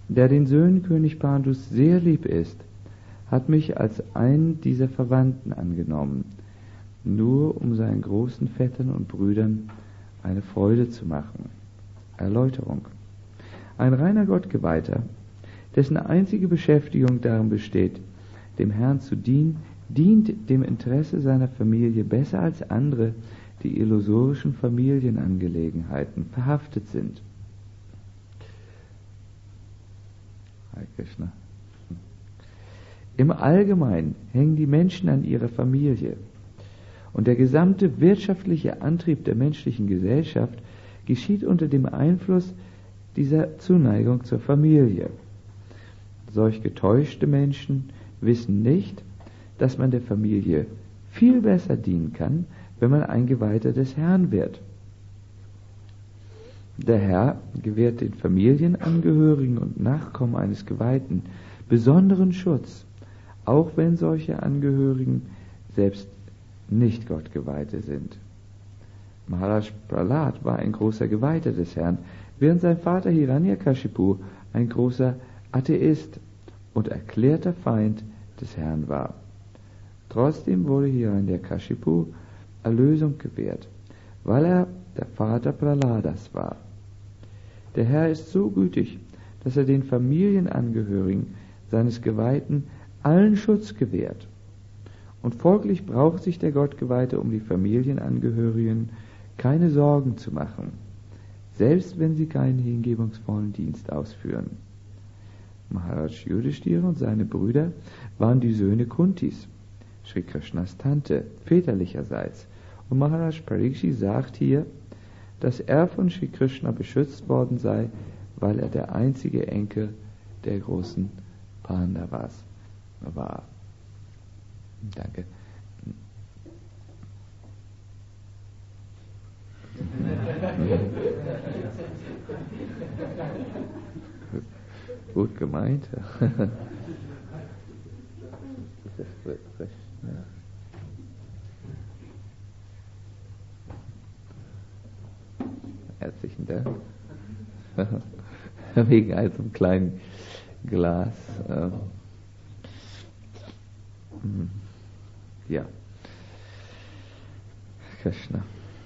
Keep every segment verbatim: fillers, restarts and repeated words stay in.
der den Söhnen König Pandus sehr lieb ist, hat mich als einen dieser Verwandten angenommen, nur um seinen großen Vettern und Brüdern eine Freude zu machen. Erläuterung. Ein reiner Gottgeweihter, dessen einzige Beschäftigung darin besteht, dem Herrn zu dienen, dient dem Interesse seiner Familie besser als andere, die illusorischen Familienangelegenheiten verhaftet sind. Hare Krishna. Im Allgemeinen hängen die Menschen an ihrer Familie, und der gesamte wirtschaftliche Antrieb der menschlichen Gesellschaft geschieht unter dem Einfluss dieser Zuneigung zur Familie. Solch getäuschte Menschen wissen nicht, dass man der Familie viel besser dienen kann, wenn man ein Geweihter des Herrn wird. Der Herr gewährt den Familienangehörigen und Nachkommen eines Geweihten besonderen Schutz, auch wenn solche Angehörigen selbst nicht Gottgeweihte sind. Maharaj Prahlad war ein großer Geweihter des Herrn, während sein Vater Hiranyakashipu ein großer Atheist und erklärter Feind des Herrn war. Trotzdem wurde Hiranyakashipu Erlösung gewährt, weil er der Vater Prahladas war. Der Herr ist so gütig, dass er den Familienangehörigen seines Geweihten allen Schutz gewährt. Und folglich braucht sich der Gottgeweihte um die Familienangehörigen keine Sorgen zu machen, selbst wenn sie keinen hingebungsvollen Dienst ausführen. Maharaj Yudhishthira und seine Brüder waren die Söhne Kuntis, Sri Krishnas Tante, väterlicherseits. Und Maharaj Parikshit sagt hier, dass er von Sri Krishna beschützt worden sei, weil er der einzige Enkel der großen Pandavas war. Danke. Gut gemeint. Herzlichen Dank. Wegen einem kleinen Glas. Äh, ja. Krishna.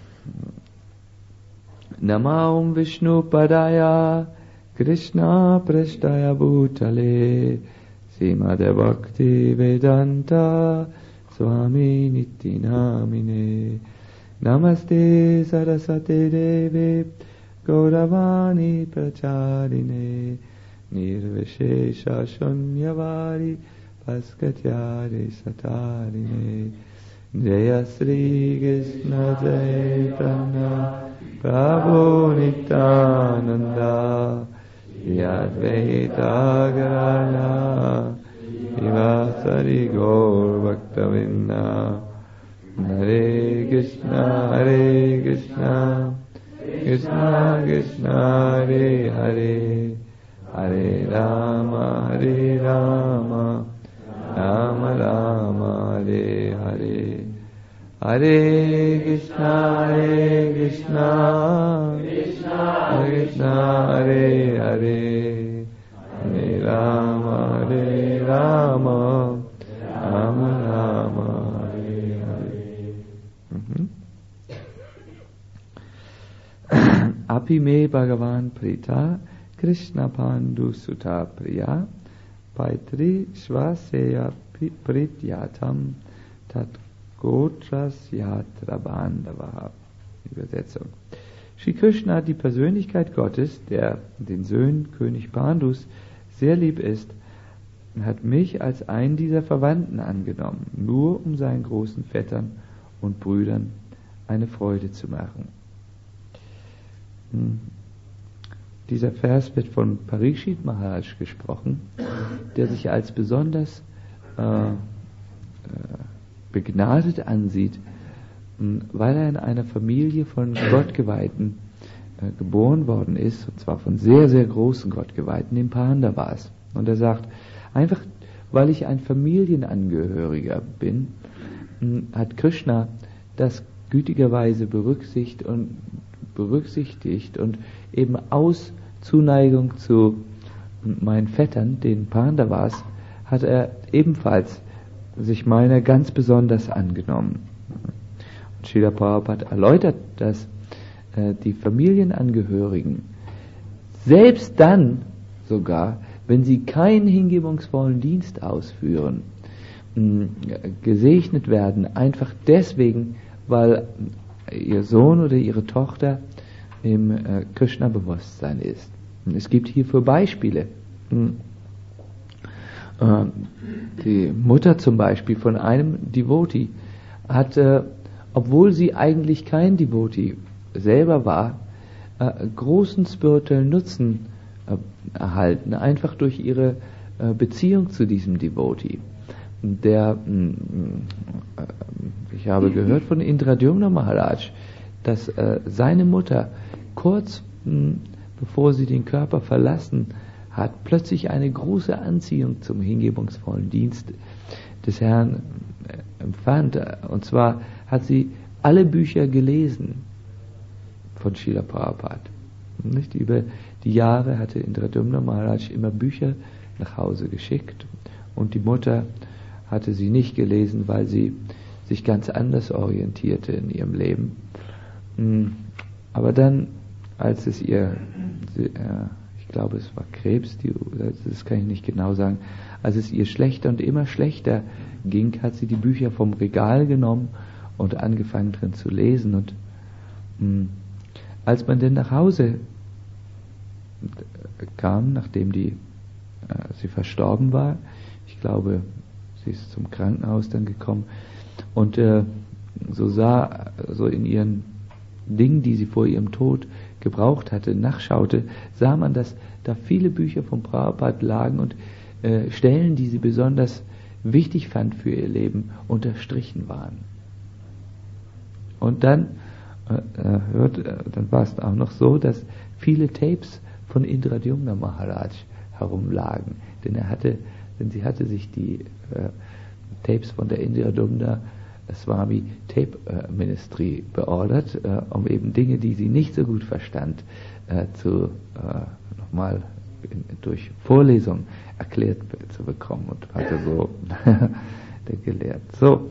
Namaum Vishnu Padaya Krishna Prashtaya Bhutale Srimad Bhakti Vedanta Swami Niti Namine Namaste Saraswate Deve Gauravani Pracharine Nirvishesha Shunyavari Paskatyari Satarine Jaya Sri Krishna Chaitanya Prabhu Nityananda Yadvaita Garana Ivasari Gaur Bhaktavinda Hare Krishna Hare Krishna Krishna Krishna Hare Hare Hare Rama Hare Rama Rama Rama Hare Hare Hare Krishna Hare Krishna Krishna Krishna Hare Hare Hare Rama Hare Rama Rama Rama Hare Hare. Mhm. Apime Bhagavan Prita Krishna Pandu Sutta Priya Paitri Shvaseya Prityatam Tat Gotras Yatra Bandavaha. Übersetzung. Shri Krishna, die Persönlichkeit Gottes, der den Söhnen König Pandus sehr lieb ist, hat mich als einen dieser Verwandten angenommen, nur um seinen großen Vettern und Brüdern eine Freude zu machen. Hm. Dieser Vers wird von Parikshit Maharaj gesprochen, der sich als besonders äh, äh, begnadet ansieht, weil er in einer Familie von Gottgeweihten äh, geboren worden ist, und zwar von sehr, sehr großen Gottgeweihten, den Pandavas. Und er sagt, einfach weil ich ein Familienangehöriger bin, hat Krishna das gütigerweise berücksichtigt und, berücksichtigt und eben aus Zuneigung zu meinen Vettern, den Pandavas, hat er ebenfalls sich meiner ganz besonders angenommen. Und Srila Prabhupada erläutert, dass äh, die Familienangehörigen selbst dann sogar, wenn sie keinen hingebungsvollen Dienst ausführen, mh, gesegnet werden, einfach deswegen, weil ihr Sohn oder ihre Tochter im äh, Krishna-Bewusstsein ist. Und es gibt hierfür Beispiele. Hm. Äh, die Mutter zum Beispiel von einem Devotee hat, äh, obwohl sie eigentlich kein Devotee selber war, äh, großen spirituellen Nutzen äh, erhalten, einfach durch ihre äh, Beziehung zu diesem Devotee. Der, mh, ich habe gehört von Indradyumna Maharaj, dass äh, seine Mutter kurz mh, bevor sie den Körper verlassen hat, plötzlich eine große Anziehung zum hingebungsvollen Dienst des Herrn äh, empfand. Und zwar hat sie alle Bücher gelesen von Srila Prabhupada. Nicht? Über die Jahre hatte Indradyumna Maharaj immer Bücher nach Hause geschickt und die Mutter hatte sie nicht gelesen, weil sie sich ganz anders orientierte in ihrem Leben. Aber dann, als es ihr, ich glaube es war Krebs, die, das kann ich nicht genau sagen, als es ihr schlechter und immer schlechter ging, hat sie die Bücher vom Regal genommen und angefangen drin zu lesen. Und mh, als man denn nach Hause kam, nachdem die, äh, sie verstorben war, ich glaube, sie ist zum Krankenhaus dann gekommen und äh, so sah, so in ihren Dingen, die sie vor ihrem Tod gebraucht hatte, nachschaute, sah man, dass da viele Bücher von Prabhupada lagen und äh, Stellen, die sie besonders wichtig fand für ihr Leben, unterstrichen waren. Und dann äh, hört, äh, dann war es auch noch so, dass viele Tapes von Indradyumna Maharaj herumlagen, denn er hatte, denn sie hatte sich die äh, Tapes von der Indradyumna Swami Tape äh, Ministry beordert, äh, um eben Dinge, die sie nicht so gut verstand, äh, zu äh, nochmal durch Vorlesung erklärt zu bekommen, und hatte so der gelehrt. So,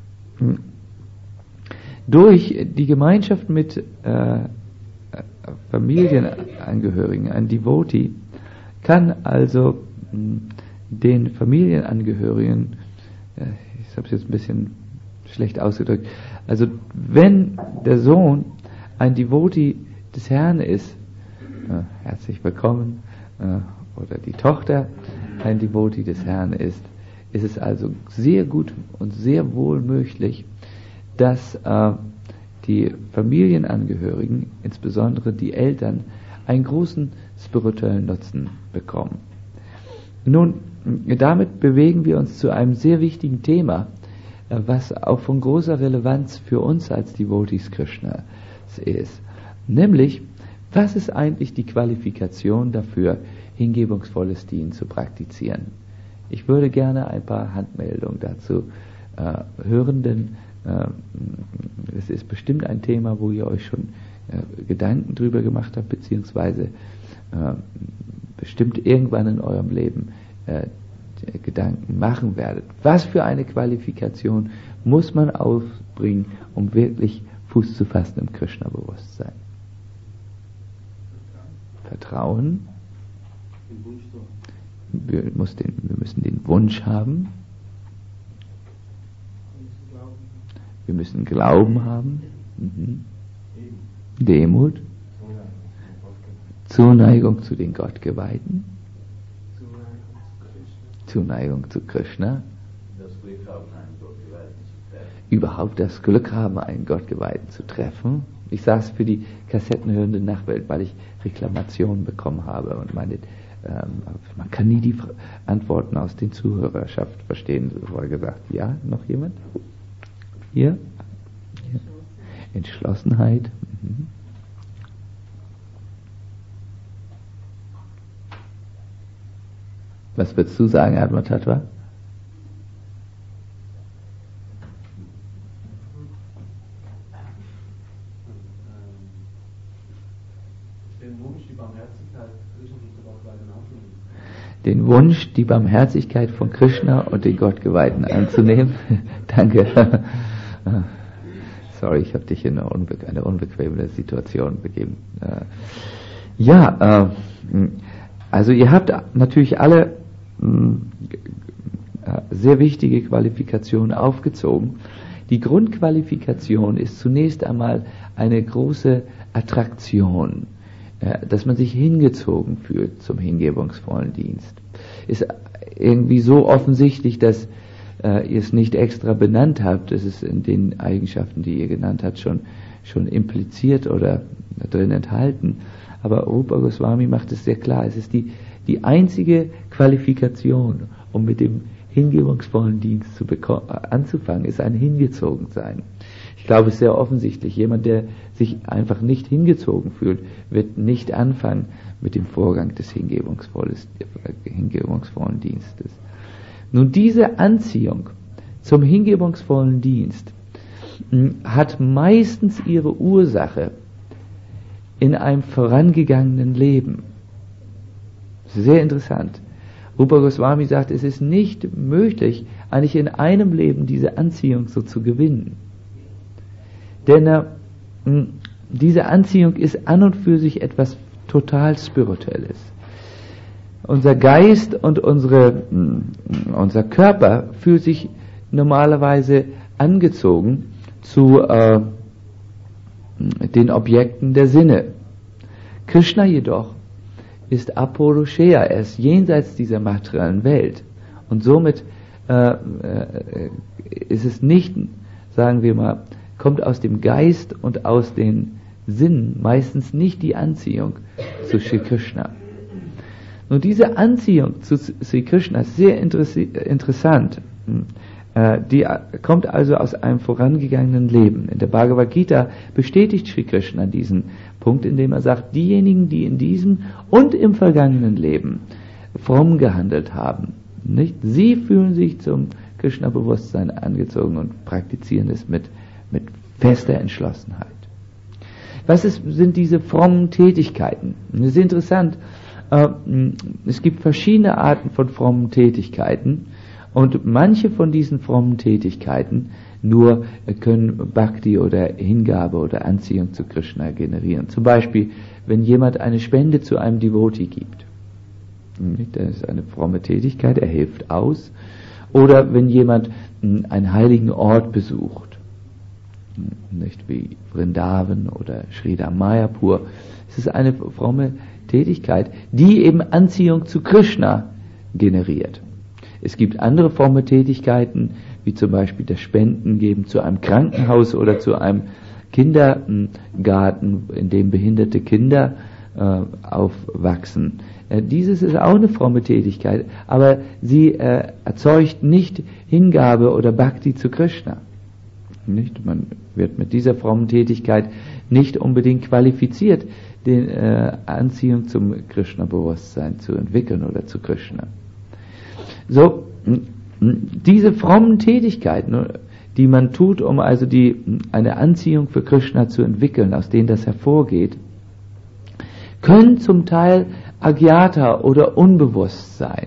durch die Gemeinschaft mit äh, Familienangehörigen, ein Devotee, kann also mh, den Familienangehörigen, äh, ich habe es jetzt ein bisschen schlecht ausgedrückt, also wenn der Sohn ein Devotee des Herrn ist, äh, herzlich willkommen, äh, oder die Tochter ein Devotee des Herrn ist, ist es also sehr gut und sehr wohl möglich, dass äh, die Familienangehörigen, insbesondere die Eltern, einen großen spirituellen Nutzen bekommen. Nun, damit bewegen wir uns zu einem sehr wichtigen Thema, was auch von großer Relevanz für uns als Devotees Krishnas ist. Nämlich, was ist eigentlich die Qualifikation dafür, hingebungsvolles Dienen zu praktizieren? Ich würde gerne ein paar Handmeldungen dazu äh, hören, denn äh, es ist bestimmt ein Thema, wo ihr euch schon äh, Gedanken drüber gemacht habt, beziehungsweise äh, bestimmt irgendwann in eurem Leben äh, Gedanken machen werdet. Was für eine Qualifikation muss man aufbringen, um wirklich Fuß zu fassen im Krishna-Bewusstsein? Vertrauen. Wir, muss den, wir müssen den Wunsch haben. Wir müssen Glauben haben. Mhm. Demut. Zuneigung zu den Gottgeweihten. Zuneigung zu Krishna. Das Glück haben, einen Gottgeweihten zu treffen. Überhaupt das Glück haben, einen Gottgeweihten zu treffen. Ich sage es für die kassettenhörende Nachwelt, weil ich Reklamationen bekommen habe und meine, ähm, man kann nie die Antworten aus den Zuhörerschaft verstehen. So wurde gesagt, ja, noch jemand? Hier? Hier. Entschlossenheit. Mhm. Was würdest du sagen, Atma Tattva? Den Wunsch, die Barmherzigkeit, Krishna und so weiter auszuüben. den Wunsch, die Barmherzigkeit von Krishna und den Gottgeweihten anzunehmen. Danke. Sorry, ich habe dich in eine, unbe- eine unbequeme Situation begeben. Ja, äh, also ihr habt natürlich alle mh, sehr wichtige Qualifikationen aufgezogen. Die Grundqualifikation ist zunächst einmal eine große Attraktion, äh, dass man sich hingezogen fühlt zum hingebungsvollen Dienst. Ist irgendwie so offensichtlich, dass äh, ihr es nicht extra benannt habt. Es ist in den Eigenschaften, die ihr genannt habt, schon, schon impliziert oder drin enthalten. Aber Rupa Goswami macht es sehr klar. Es ist die, die einzige Qualifikation, um mit dem hingebungsvollen Dienst zu beko- anzufangen, ist ein Hingezogensein. Ich glaube, es ist sehr offensichtlich. Jemand, der sich einfach nicht hingezogen fühlt, wird nicht anfangen mit dem Vorgang des hingebungsvolles, hingebungsvollen Dienstes. Nun, diese Anziehung zum hingebungsvollen Dienst hat meistens ihre Ursache in einem vorangegangenen Leben. Sehr interessant. Rupa Goswami sagt, es ist nicht möglich, eigentlich in einem Leben diese Anziehung so zu gewinnen. Denn äh, diese Anziehung ist an und für sich etwas total Spirituelles. Unser Geist und unsere, unser Körper fühlt sich normalerweise angezogen zu äh, den Objekten der Sinne. Krishna jedoch ist Apurusheya, er ist jenseits dieser materiellen Welt. Und somit äh, äh, ist es nicht, sagen wir mal, kommt aus dem Geist und aus den Sinnen meistens nicht die Anziehung zu Sri Krishna. Nun, diese Anziehung zu Sri Krishna ist sehr interessi- interessant. Äh, die kommt also aus einem vorangegangenen Leben. In der Bhagavad Gita bestätigt Sri Krishna diesen Punkt, indem er sagt, diejenigen, die in diesem und im vergangenen Leben fromm gehandelt haben, nicht? Sie fühlen sich zum Krishna-Bewusstsein angezogen und praktizieren es mit, mit fester Entschlossenheit. Was ist, sind diese frommen Tätigkeiten? Das ist interessant. Äh, es gibt verschiedene Arten von frommen Tätigkeiten und manche von diesen frommen Tätigkeiten nur können Bhakti oder Hingabe oder Anziehung zu Krishna generieren. Zum Beispiel, wenn jemand eine Spende zu einem Devotee gibt. Das ist eine fromme Tätigkeit, er hilft aus. Oder wenn jemand einen heiligen Ort besucht, nicht wie Vrindavan oder Sridham Mayapur. Es ist eine fromme Tätigkeit, die eben Anziehung zu Krishna generiert. Es gibt andere fromme Tätigkeiten, wie zum Beispiel das Spenden geben zu einem Krankenhaus oder zu einem Kindergarten, in dem behinderte Kinder äh, aufwachsen. Äh, dieses ist auch eine fromme Tätigkeit, aber sie äh, erzeugt nicht Hingabe oder Bhakti zu Krishna. Nicht? Man wird mit dieser frommen Tätigkeit nicht unbedingt qualifiziert, die äh, Anziehung zum Krishna-Bewusstsein zu entwickeln oder zu Krishna. So, diese frommen Tätigkeiten, die man tut, um also die, eine Anziehung für Krishna zu entwickeln, aus denen das hervorgeht, können zum Teil Agyata oder unbewusst sein.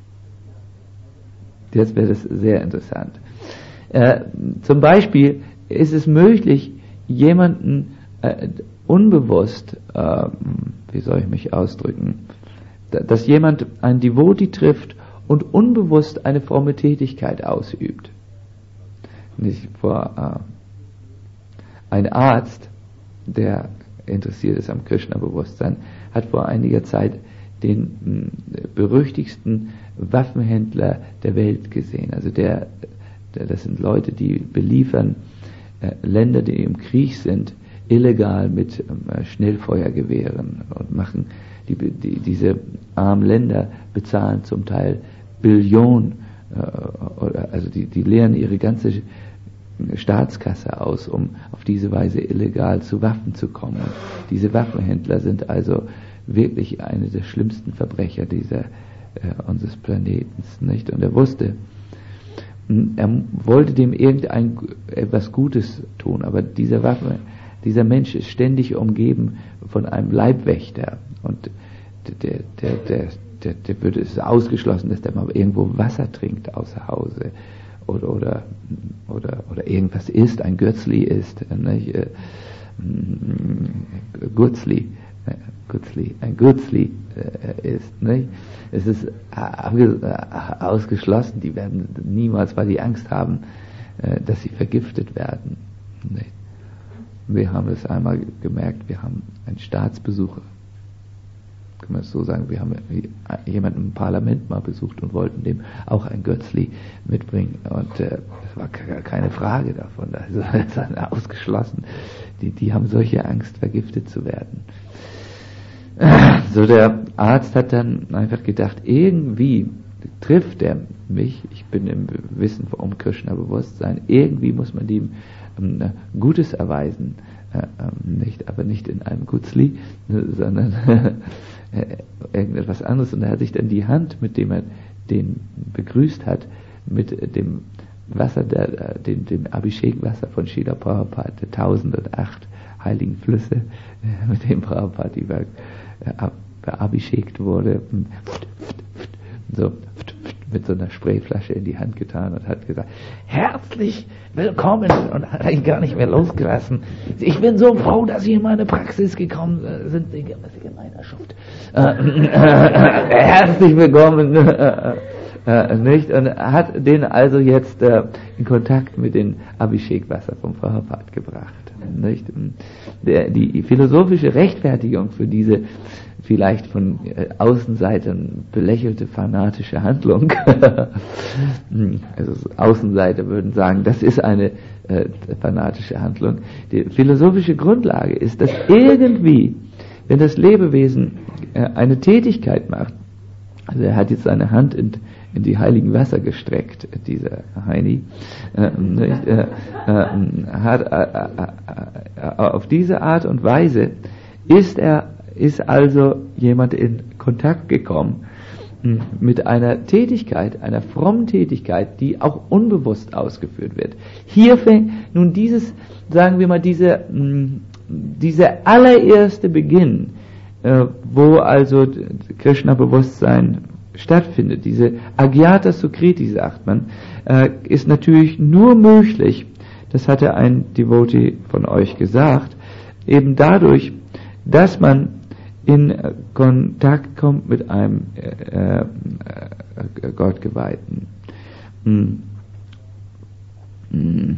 Jetzt wäre das sehr interessant. Äh, zum Beispiel ist es möglich, jemanden äh, unbewusst, äh, wie soll ich mich ausdrücken, dass jemand einen Devotee trifft und unbewusst eine fromme Tätigkeit ausübt. Nicht vor äh, ein Arzt, der interessiert ist am Krishna-Bewusstsein, hat vor einiger Zeit den mh, berüchtigsten Waffenhändler der Welt gesehen. Also der, der das sind Leute, die beliefern äh, Länder, die im Krieg sind, illegal mit äh, Schnellfeuergewehren und machen die, die, diese armen Länder bezahlen zum Teil Billionen, äh, also die, die leeren ihre ganze Staatskasse aus, um auf diese Weise illegal zu Waffen zu kommen. Und diese Waffenhändler sind also wirklich eine der schlimmsten Verbrecher dieser äh, unseres Planeten, nicht? Und er wusste, er wollte dem irgendein etwas Gutes tun, aber dieser Waffe, dieser Mensch ist ständig umgeben von einem Leibwächter und der, der, der, der, der würde es ausgeschlossen, dass der mal irgendwo Wasser trinkt außer Hause oder oder oder oder irgendwas isst, ein Götzli isst, nicht? Äh, Gutzli, äh, Gutzli, ein Gutzli äh, ist, nicht? Es ist äh, ausgeschlossen, die werden niemals, weil die Angst haben, äh, dass sie vergiftet werden. Nicht? Wir haben es einmal gemerkt, wir haben einen Staatsbesucher, kann man es so sagen, wir haben jemanden im Parlament mal besucht und wollten dem auch ein Götzli mitbringen und äh, es war keine Frage davon, also es ist ausgeschlossen, die, die haben solche Angst, vergiftet zu werden. So, der Arzt hat dann einfach gedacht, irgendwie trifft er mich, ich bin im Wissen um Krishna-Bewusstsein, irgendwie muss man ihm ähm, Gutes erweisen, äh, ähm, nicht, aber nicht in einem Gutzli, sondern irgendetwas anderes. Und er hat sich dann die Hand, mit dem er den begrüßt hat, mit dem Wasser, der, dem, dem Abhishek-Wasser von Srila Prabhupada, der tausendundacht heiligen Flüsse, mit dem Prabhupada über beabhishekt wurde, so mit so einer Sprayflasche in die Hand getan und hat gesagt, herzlich willkommen, und hat ihn gar nicht mehr losgelassen. Ich bin so froh, dass Sie in meine Praxis gekommen sind, Sie Gemeinerschaft. Äh, äh, äh, herzlich willkommen, äh, äh, nicht? Und hat den also jetzt äh, in Kontakt mit dem Abhishek-Wasser vom Prabhupada gebracht, nicht? Der, die philosophische Rechtfertigung für diese vielleicht von äh, Außenseitern belächelte fanatische Handlung. Also Außenseiter würden sagen, das ist eine äh, fanatische Handlung. Die philosophische Grundlage ist, dass irgendwie, wenn das Lebewesen äh, eine Tätigkeit macht, also er hat jetzt seine Hand in, in die heiligen Wasser gestreckt, dieser Heini, äh, nicht, äh, äh, hat äh, äh, auf diese Art und Weise ist er ist also jemand in Kontakt gekommen mit einer Tätigkeit, einer frommen Tätigkeit, die auch unbewusst ausgeführt wird. Hier fängt nun dieses, sagen wir mal, diese, dieser allererste Beginn, äh, wo also Krishna-Bewusstsein stattfindet, diese Agyata Sukriti, sagt man, äh, ist natürlich nur möglich, das hatte ein Devotee von euch gesagt, eben dadurch, dass man in Kontakt kommt mit einem äh, äh, Gottgeweihten. Mm. Mm.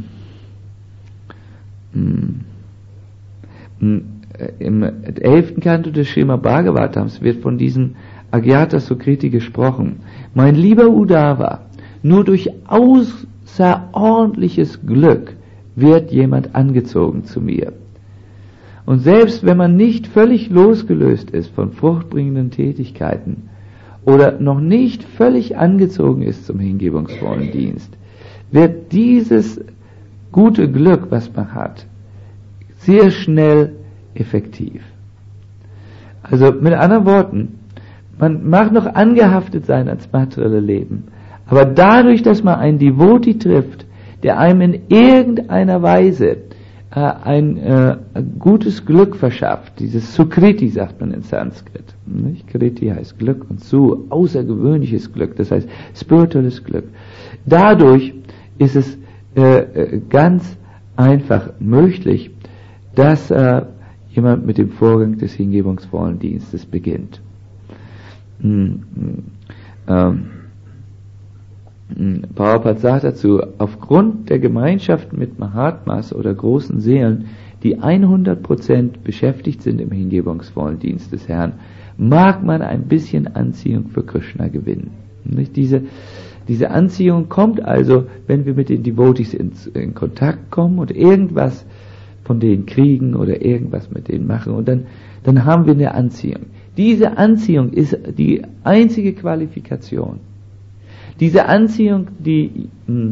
Mm. Im elften Kanto des Srimad Bhagavatams wird von diesem Agyata Sukriti gesprochen. Mein lieber Uddhava, nur durch außerordentliches Glück wird jemand angezogen zu mir. Und selbst wenn man nicht völlig losgelöst ist von fruchtbringenden Tätigkeiten oder noch nicht völlig angezogen ist zum hingebungsvollen Dienst, wird dieses gute Glück, was man hat, sehr schnell effektiv. Also mit anderen Worten, man mag noch angehaftet sein ans materielle Leben, aber dadurch, dass man einen Devotee trifft, der einem in irgendeiner Weise ein äh, gutes Glück verschafft, dieses Sukriti sagt man in Sanskrit, nicht? Kriti heißt Glück und Su, außergewöhnliches Glück, das heißt spirituelles Glück. Dadurch ist es äh, ganz einfach möglich, dass äh, jemand mit dem Vorgang des hingebungsvollen Dienstes beginnt. Hm, hm, ähm, Prabhupada sagt dazu, aufgrund der Gemeinschaft mit Mahatmas oder großen Seelen, die hundert Prozent beschäftigt sind im hingebungsvollen Dienst des Herrn, mag man ein bisschen Anziehung für Krishna gewinnen. Nicht? Diese, diese Anziehung kommt also, wenn wir mit den Devotees in, in Kontakt kommen und irgendwas von denen kriegen oder irgendwas mit denen machen, und dann, dann haben wir eine Anziehung. Diese Anziehung ist die einzige Qualifikation. Diese Anziehung, die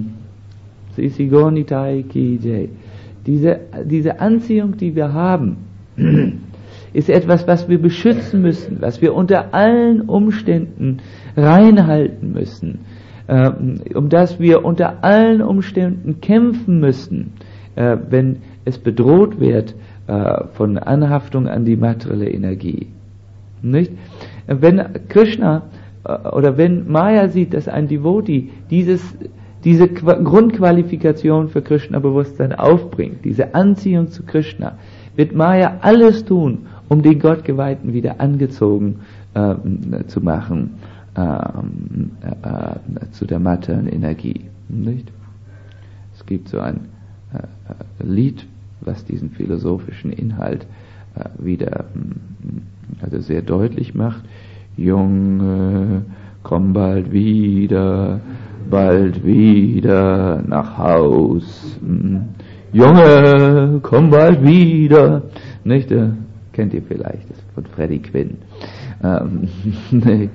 diese, diese Anziehung, die wir haben, ist etwas, was wir beschützen müssen, was wir unter allen Umständen reinhalten müssen, äh, um das wir unter allen Umständen kämpfen müssen, äh, wenn es bedroht wird äh, von Anhaftung an die materielle Energie. Nicht? Wenn Krishna oder wenn Maya sieht, dass ein Devotee dieses, diese Grundqualifikation für Krishna-Bewusstsein aufbringt, diese Anziehung zu Krishna, wird Maya alles tun, um den Gottgeweihten wieder angezogen äh, zu machen äh, äh, zu der materiellen Energie. Nicht? Es gibt so ein äh, Lied, was diesen philosophischen Inhalt äh, wieder also sehr deutlich macht. Junge, komm bald wieder, bald wieder nach Haus. Junge, komm bald wieder. Nicht? Äh, kennt ihr vielleicht, das ist von Freddie Quinn. Ähm, nee,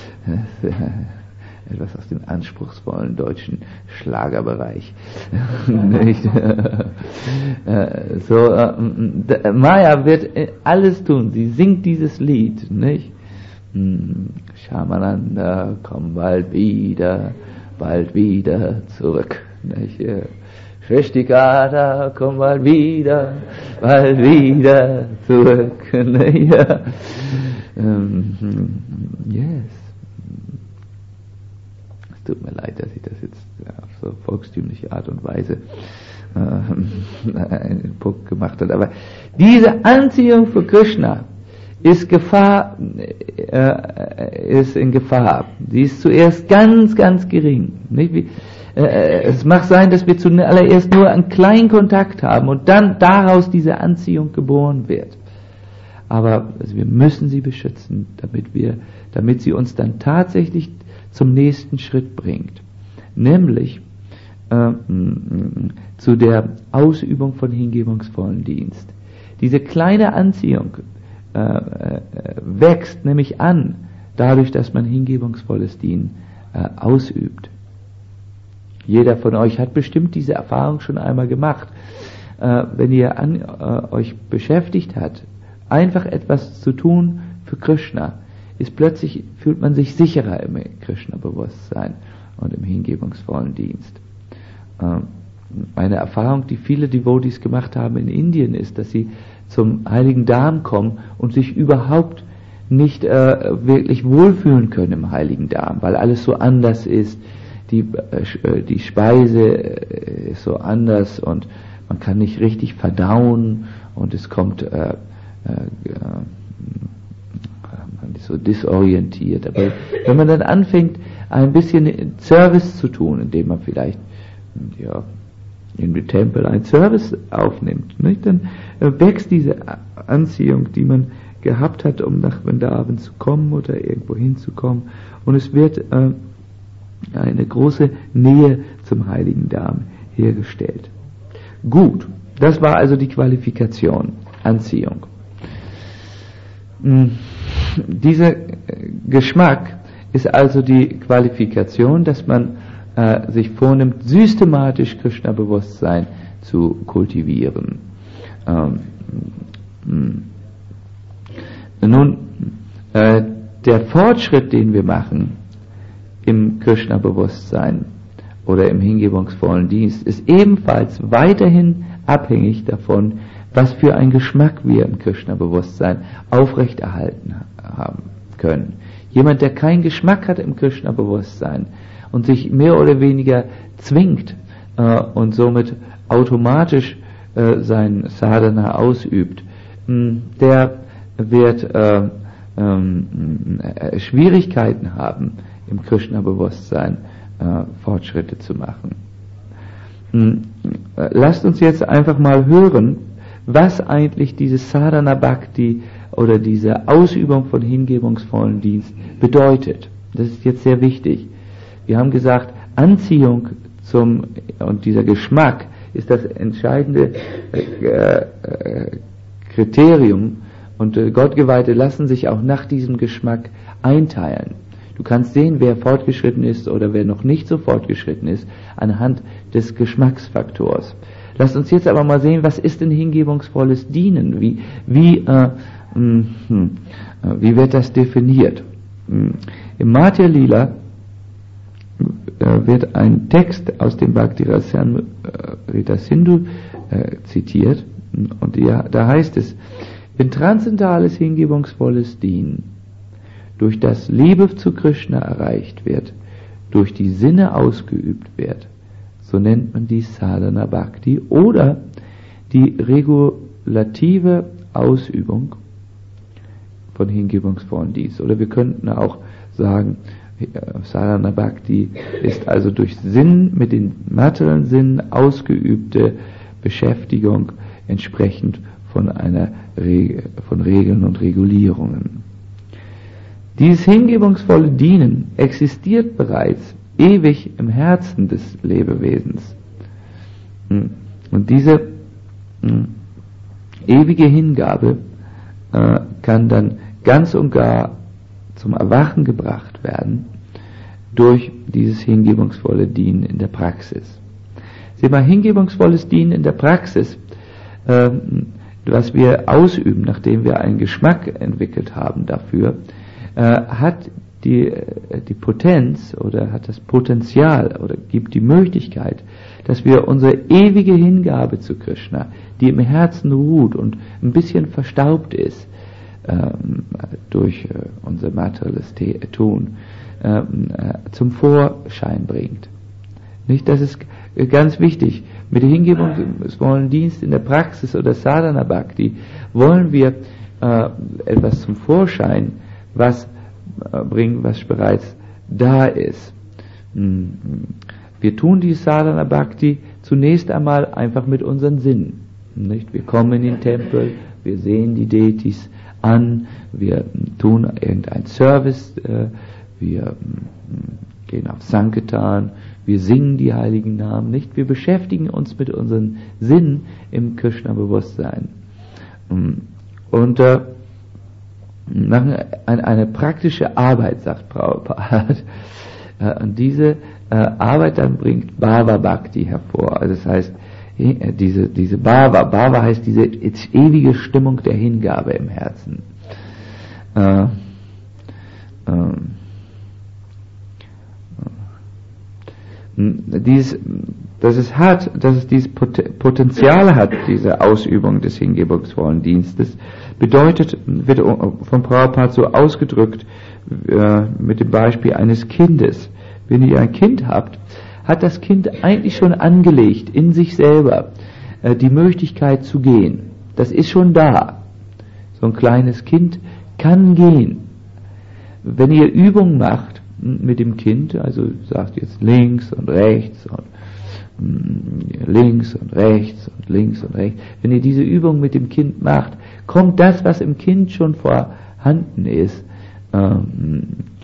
etwas aus dem anspruchsvollen deutschen Schlagerbereich. Nicht? So, äh, Maya wird alles tun. Sie singt dieses Lied, nicht? Shamananda, komm bald wieder, bald wieder zurück, nicht? Shrestikata, komm bald wieder, bald wieder zurück, nicht? Um, yes. Es tut mir leid, dass ich das jetzt auf so volkstümliche Art und Weise äh, einen Punkt gemacht habe. Aber diese Anziehung für Krishna ist Gefahr, äh, ist in Gefahr. Sie ist zuerst ganz, ganz gering. Nicht? Wie, äh, es mag sein, dass wir zuallererst nur einen kleinen Kontakt haben und dann daraus diese Anziehung geboren wird. Aber also wir müssen sie beschützen, damit wir, damit sie uns dann tatsächlich zum nächsten Schritt bringt, nämlich äh, zu der Ausübung von hingebungsvollen Dienst. Diese kleine Anziehung äh, äh, wächst nämlich an, dadurch, dass man hingebungsvolles Dienen äh, ausübt. Jeder von euch hat bestimmt diese Erfahrung schon einmal gemacht, äh, wenn ihr an, äh, euch beschäftigt habt, einfach etwas zu tun für Krishna, ist plötzlich, fühlt man sich sicherer im Krishna-Bewusstsein und im hingebungsvollen Dienst. Ähm, eine Erfahrung, die viele Devotees gemacht haben in Indien, ist, dass sie zum Heiligen Dham kommen und sich überhaupt nicht äh, wirklich wohlfühlen können im Heiligen Dham, weil alles so anders ist, die, äh, die Speise äh, ist so anders und man kann nicht richtig verdauen und es kommt äh, Äh, man ist so disorientiert. Aber wenn man dann anfängt, ein bisschen Service zu tun, indem man vielleicht ja, in dem Tempel einen Service aufnimmt, nicht? Dann äh, wächst diese Anziehung, die man gehabt hat, um nach Vrindavan zu kommen oder irgendwo hinzukommen, und es wird äh, eine große Nähe zum Heiligen Dham hergestellt. Gut, das war also die Qualifikation, Anziehung. Dieser Geschmack ist also die Qualifikation, dass man äh, sich vornimmt, systematisch Krishna-Bewusstsein zu kultivieren. Ähm, nun, äh, der Fortschritt, den wir machen im Krishna-Bewusstsein oder im hingebungsvollen Dienst, ist ebenfalls weiterhin abhängig davon, was für einen Geschmack wir im Krishna-Bewusstsein aufrechterhalten haben können. Jemand, der keinen Geschmack hat im Krishna-Bewusstsein und sich mehr oder weniger zwingt äh, und somit automatisch äh, sein Sadhana ausübt, mh, der wird äh, äh, Schwierigkeiten haben, im Krishna-Bewusstsein äh, Fortschritte zu machen. Mh, lasst uns jetzt einfach mal hören, was eigentlich dieses Sadhana Bhakti oder diese Ausübung von hingebungsvollen Dienst bedeutet. Das ist jetzt sehr wichtig. Wir haben gesagt, Anziehung zum, und dieser Geschmack ist das entscheidende äh, äh, Kriterium, und äh, Gottgeweihte lassen sich auch nach diesem Geschmack einteilen. Du kannst sehen, wer fortgeschritten ist oder wer noch nicht so fortgeschritten ist, anhand des Geschmacksfaktors. Lasst uns jetzt aber mal sehen, was ist denn hingebungsvolles Dienen? Wie, wie, äh, mh, wie wird das definiert? Im Madhya Lila äh, wird ein Text aus dem Bhakti-Rasamrita Sindhu äh, zitiert, und ja, da heißt es: Wenn transzendentales hingebungsvolles Dienen durch das Liebe zu Krishna erreicht wird, durch die Sinne ausgeübt wird, so nennt man dies Sadhana Bhakti oder die regulative Ausübung von hingebungsvollen Dienst. Oder wir könnten auch sagen, Sadhana Bhakti ist also durch Sinn, mit den materiellen Sinnen ausgeübte Beschäftigung entsprechend von einer Regel, von Regeln und Regulierungen. Dieses hingebungsvolle Dienen existiert bereits ewig im Herzen des Lebewesens. Und diese ewige Hingabe äh, kann dann ganz und gar zum Erwachen gebracht werden durch dieses hingebungsvolle Dienen in der Praxis. Sieh mal, hingebungsvolles Dienen in der Praxis, äh, was wir ausüben, nachdem wir einen Geschmack entwickelt haben dafür, äh, hat die, die Potenz oder hat das Potenzial oder gibt die Möglichkeit, dass wir unsere ewige Hingabe zu Krishna, die im Herzen ruht und ein bisschen verstaubt ist ähm, durch äh, unser materielles Tun, ähm, äh, zum Vorschein bringt. Nicht, das ist ganz wichtig. Mit dem hingebungsvollen Dienst in der Praxis oder Sadhana Bhakti wollen wir äh, etwas zum Vorschein, was äh, bringen, was bereits da ist. Wir tun die Sadhana Bhakti zunächst einmal einfach mit unseren Sinnen. Nicht? Wir kommen in den Tempel, wir sehen die Deities an, wir tun irgendeinen Service, äh, wir äh, gehen auf Sankirtan, wir singen die heiligen Namen, nicht? Wir beschäftigen uns mit unseren Sinnen im Krishna-Bewusstsein. Und äh, machen eine, eine praktische Arbeit, sagt Prabhupada. Und diese äh, Arbeit dann bringt Bhava Bhakti hervor. Also das heißt, diese, diese Bhava, Bhava heißt diese ewige Stimmung der Hingabe im Herzen. Äh, äh, Dies, dass es hat, dass es dieses Potenzial hat, diese Ausübung des hingebungsvollen Dienstes, bedeutet, wird von Prabhupada so ausgedrückt, äh, mit dem Beispiel eines Kindes. Wenn ihr ein Kind habt, hat das Kind eigentlich schon angelegt in sich selber äh, die Möglichkeit zu gehen. Das ist schon da. So ein kleines Kind kann gehen. Wenn ihr Übung macht mit dem Kind, also sagt jetzt links und rechts und mh, links und rechts und links und rechts, wenn ihr diese Übung mit dem Kind macht, kommt das, was im Kind schon vorhanden ist, ähm,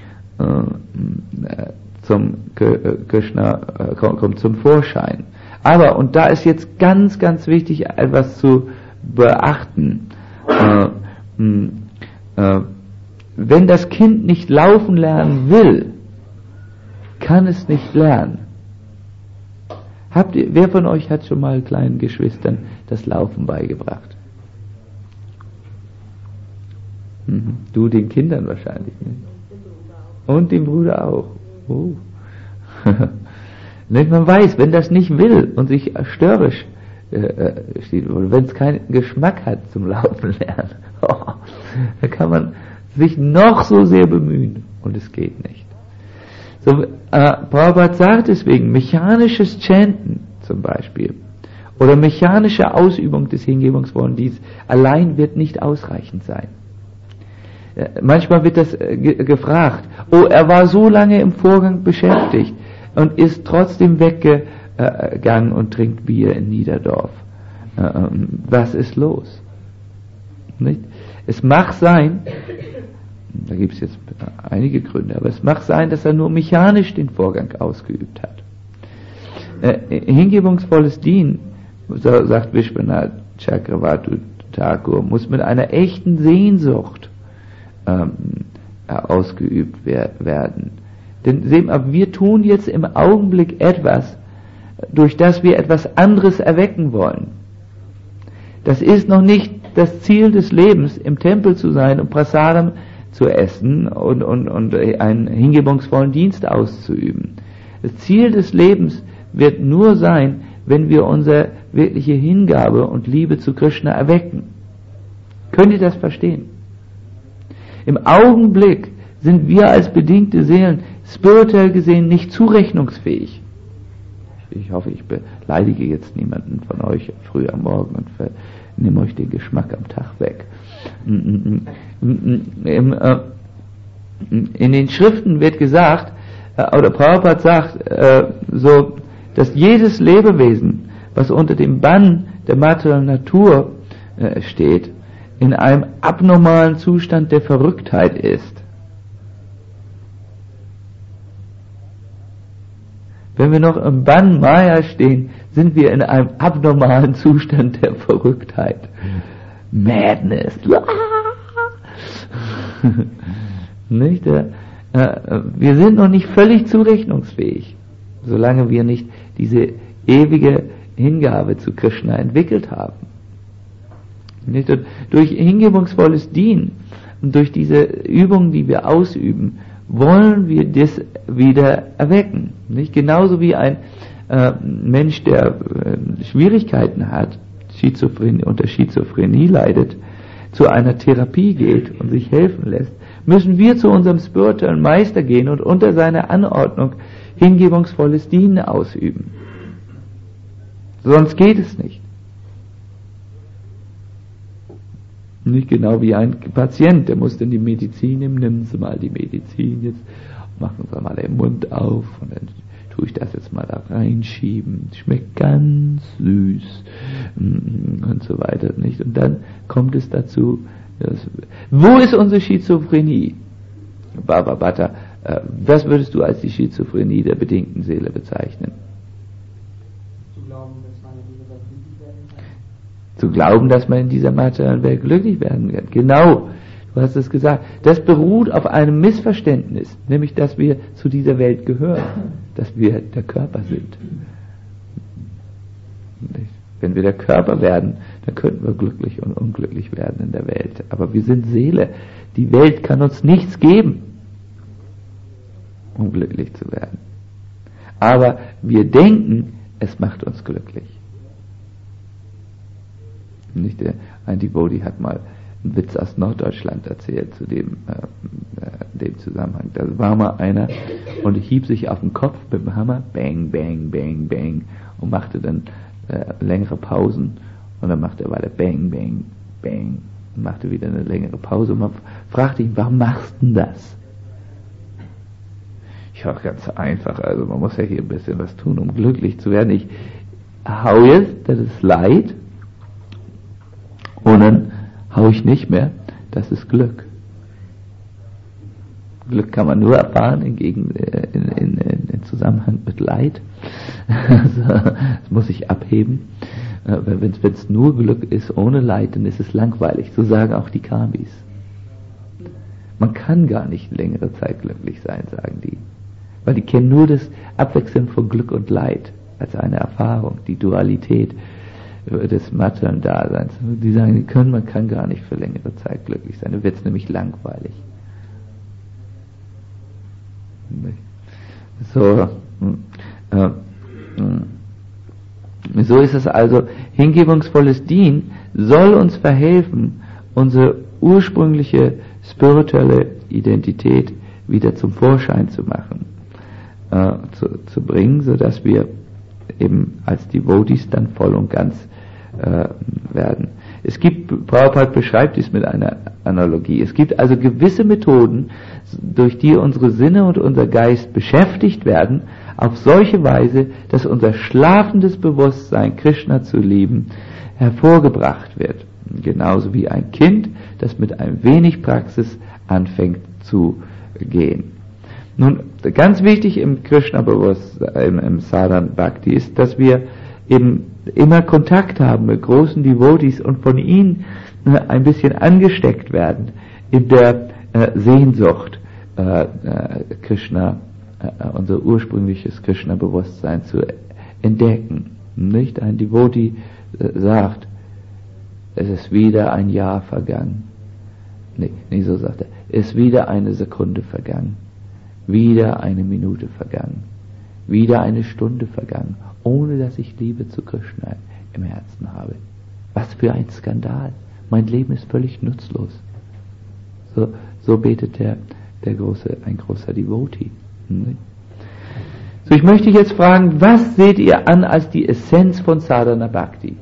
äh, zum Krishna, äh, kommt, kommt zum Vorschein. Aber, und da ist jetzt ganz, ganz wichtig, etwas zu beachten, äh, mh, äh, wenn das Kind nicht laufen lernen will, kann es nicht lernen. Habt ihr, wer von euch hat schon mal kleinen Geschwistern das Laufen beigebracht? Mhm. Du den Kindern wahrscheinlich, ne? Und dem Bruder auch. Oh. Man weiß, wenn das nicht will und sich störrisch äh, steht, wenn es keinen Geschmack hat zum Laufen lernen, oh, dann kann man sich noch so sehr bemühen und es geht nicht. So, äh, Prabhupada sagt deswegen, mechanisches Chanten zum Beispiel oder mechanische Ausübung des hingebungsvollen Dienstes allein wird nicht ausreichend sein. Äh, manchmal wird das äh, ge- gefragt, oh, er war so lange im Vorgang beschäftigt und ist trotzdem weggegangen und trinkt Bier in Niederdorf. Äh, was ist los? Nicht? Es mag sein, da gibt es jetzt einige Gründe, aber es mag sein, dass er nur mechanisch den Vorgang ausgeübt hat. Äh, hingebungsvolles Dienen, so sagt Vishwanath Chakravarti Thakur, muss mit einer echten Sehnsucht ähm, ausgeübt wer- werden. Denn sehen wir, wir tun jetzt im Augenblick etwas, durch das wir etwas anderes erwecken wollen. Das ist noch nicht das Ziel des Lebens, im Tempel zu sein und Prasadam zu essen und, und, und einen hingebungsvollen Dienst auszuüben. Das Ziel des Lebens wird nur sein, wenn wir unsere wirkliche Hingabe und Liebe zu Krishna erwecken. Könnt ihr das verstehen? Im Augenblick sind wir als bedingte Seelen spirituell gesehen nicht zurechnungsfähig. Ich hoffe, ich beleidige jetzt niemanden von euch früh am Morgen und nehme euch den Geschmack am Tag weg. In den Schriften wird gesagt, oder Prabhupada sagt, so, dass jedes Lebewesen, was unter dem Bann der materiellen Natur steht, in einem abnormalen Zustand der Verrücktheit ist. Wenn wir noch im Bann Maya stehen, sind wir in einem abnormalen Zustand der Verrücktheit. Madness. Nicht? Wir sind noch nicht völlig zurechnungsfähig, solange wir nicht diese ewige Hingabe zu Krishna entwickelt haben. Nicht? Und durch hingebungsvolles Dienen und durch diese Übungen, die wir ausüben, wollen wir das wieder erwecken. Nicht? Genauso wie ein äh, Mensch, der äh, Schwierigkeiten hat, Schizophrenie, unter Schizophrenie leidet, zu einer Therapie geht und sich helfen lässt, müssen wir zu unserem spirituellen Meister gehen und unter seiner Anordnung hingebungsvolles Dienen ausüben. Sonst geht es nicht. Nicht genau wie ein Patient, der muss dann die Medizin nehmen, nehmen Sie mal die Medizin jetzt, machen Sie mal den Mund auf und dann tue ich das jetzt mal da reinschieben, schmeckt ganz süß und so weiter, nicht? Und dann kommt es dazu, dass, wo ist unsere Schizophrenie? Baba Bhatta, äh, was würdest du als die Schizophrenie der bedingten Seele bezeichnen? Zu glauben, dass man in dieser materiellen Welt glücklich werden kann. Genau, du hast es gesagt. Das beruht auf einem Missverständnis, nämlich, dass wir zu dieser Welt gehören, dass wir der Körper sind. Wenn wir der Körper werden, dann könnten wir glücklich und unglücklich werden in der Welt. Aber wir sind Seele. Die Welt kann uns nichts geben, um glücklich zu werden. Aber wir denken, es macht uns glücklich. Nicht, ein Devotee hat mal einen Witz aus Norddeutschland erzählt zu dem, äh, dem Zusammenhang. Da war mal einer und hieb sich auf den Kopf mit dem Hammer, bang, bang, bang, bang, und machte dann äh, längere Pausen und dann machte er weiter, bang, bang, bang, und machte wieder eine längere Pause und man fragte ihn, warum machst du denn das? Ja, ganz einfach, also man muss ja hier ein bisschen was tun, um glücklich zu werden. Ich hau jetzt, das ist Leid, und dann hau ich nicht mehr, das ist Glück. Glück kann man nur erfahren in, in, in, in Zusammenhang mit Leid. Das muss ich abheben. Wenn es nur Glück ist, ohne Leid, dann ist es langweilig. So sagen auch die Kamis. Man kann gar nicht längere Zeit glücklich sein, sagen die. Weil die kennen nur das Abwechseln von Glück und Leid als eine Erfahrung, die Dualität des materiellen Daseins. Die sagen, die können, man kann gar nicht für längere Zeit glücklich sein. Dann wird es nämlich langweilig. So, äh, so ist es also, hingebungsvolles Dienen soll uns verhelfen, unsere ursprüngliche spirituelle Identität wieder zum Vorschein zu machen, äh, zu, zu bringen, sodass wir eben als Devotees dann voll und ganz äh, werden. Es gibt, Prabhupada beschreibt dies mit einer Analogie, es gibt also gewisse Methoden, durch die unsere Sinne und unser Geist beschäftigt werden, auf solche Weise, dass unser schlafendes Bewusstsein, Krishna zu lieben, hervorgebracht wird. Genauso wie ein Kind, das mit ein wenig Praxis anfängt zu gehen. Nun, ganz wichtig im Krishna-Bewusstsein, im Sadhana Bhakti ist, dass wir eben immer Kontakt haben mit großen Devotees und von ihnen ein bisschen angesteckt werden in der äh, Sehnsucht, äh, äh, Krishna, äh, unser ursprüngliches Krishna-Bewusstsein zu entdecken. Nicht? Ein Devotee äh, sagt, es ist wieder ein Jahr vergangen. Nee, nicht so sagt er. Es ist wieder eine Sekunde vergangen. Wieder eine Minute vergangen. Wieder eine Stunde vergangen, ohne dass ich Liebe zu Krishna im Herzen habe. Was für ein Skandal. Mein Leben ist völlig nutzlos. So, so betet der der große, ein großer Devotee. So, ich möchte jetzt fragen, was seht ihr an als die Essenz von Sadhana Bhakti?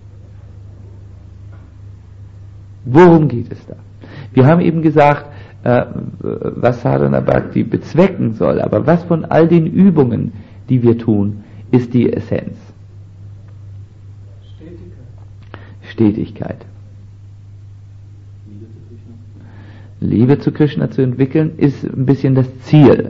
Worum geht es da? Wir haben eben gesagt, äh, was Sadhana Bhakti bezwecken soll, aber was von all den Übungen, die wir tun, ist die Essenz? Stetigkeit. Stetigkeit. Liebe zu Krishna zu entwickeln, ist ein bisschen das Ziel.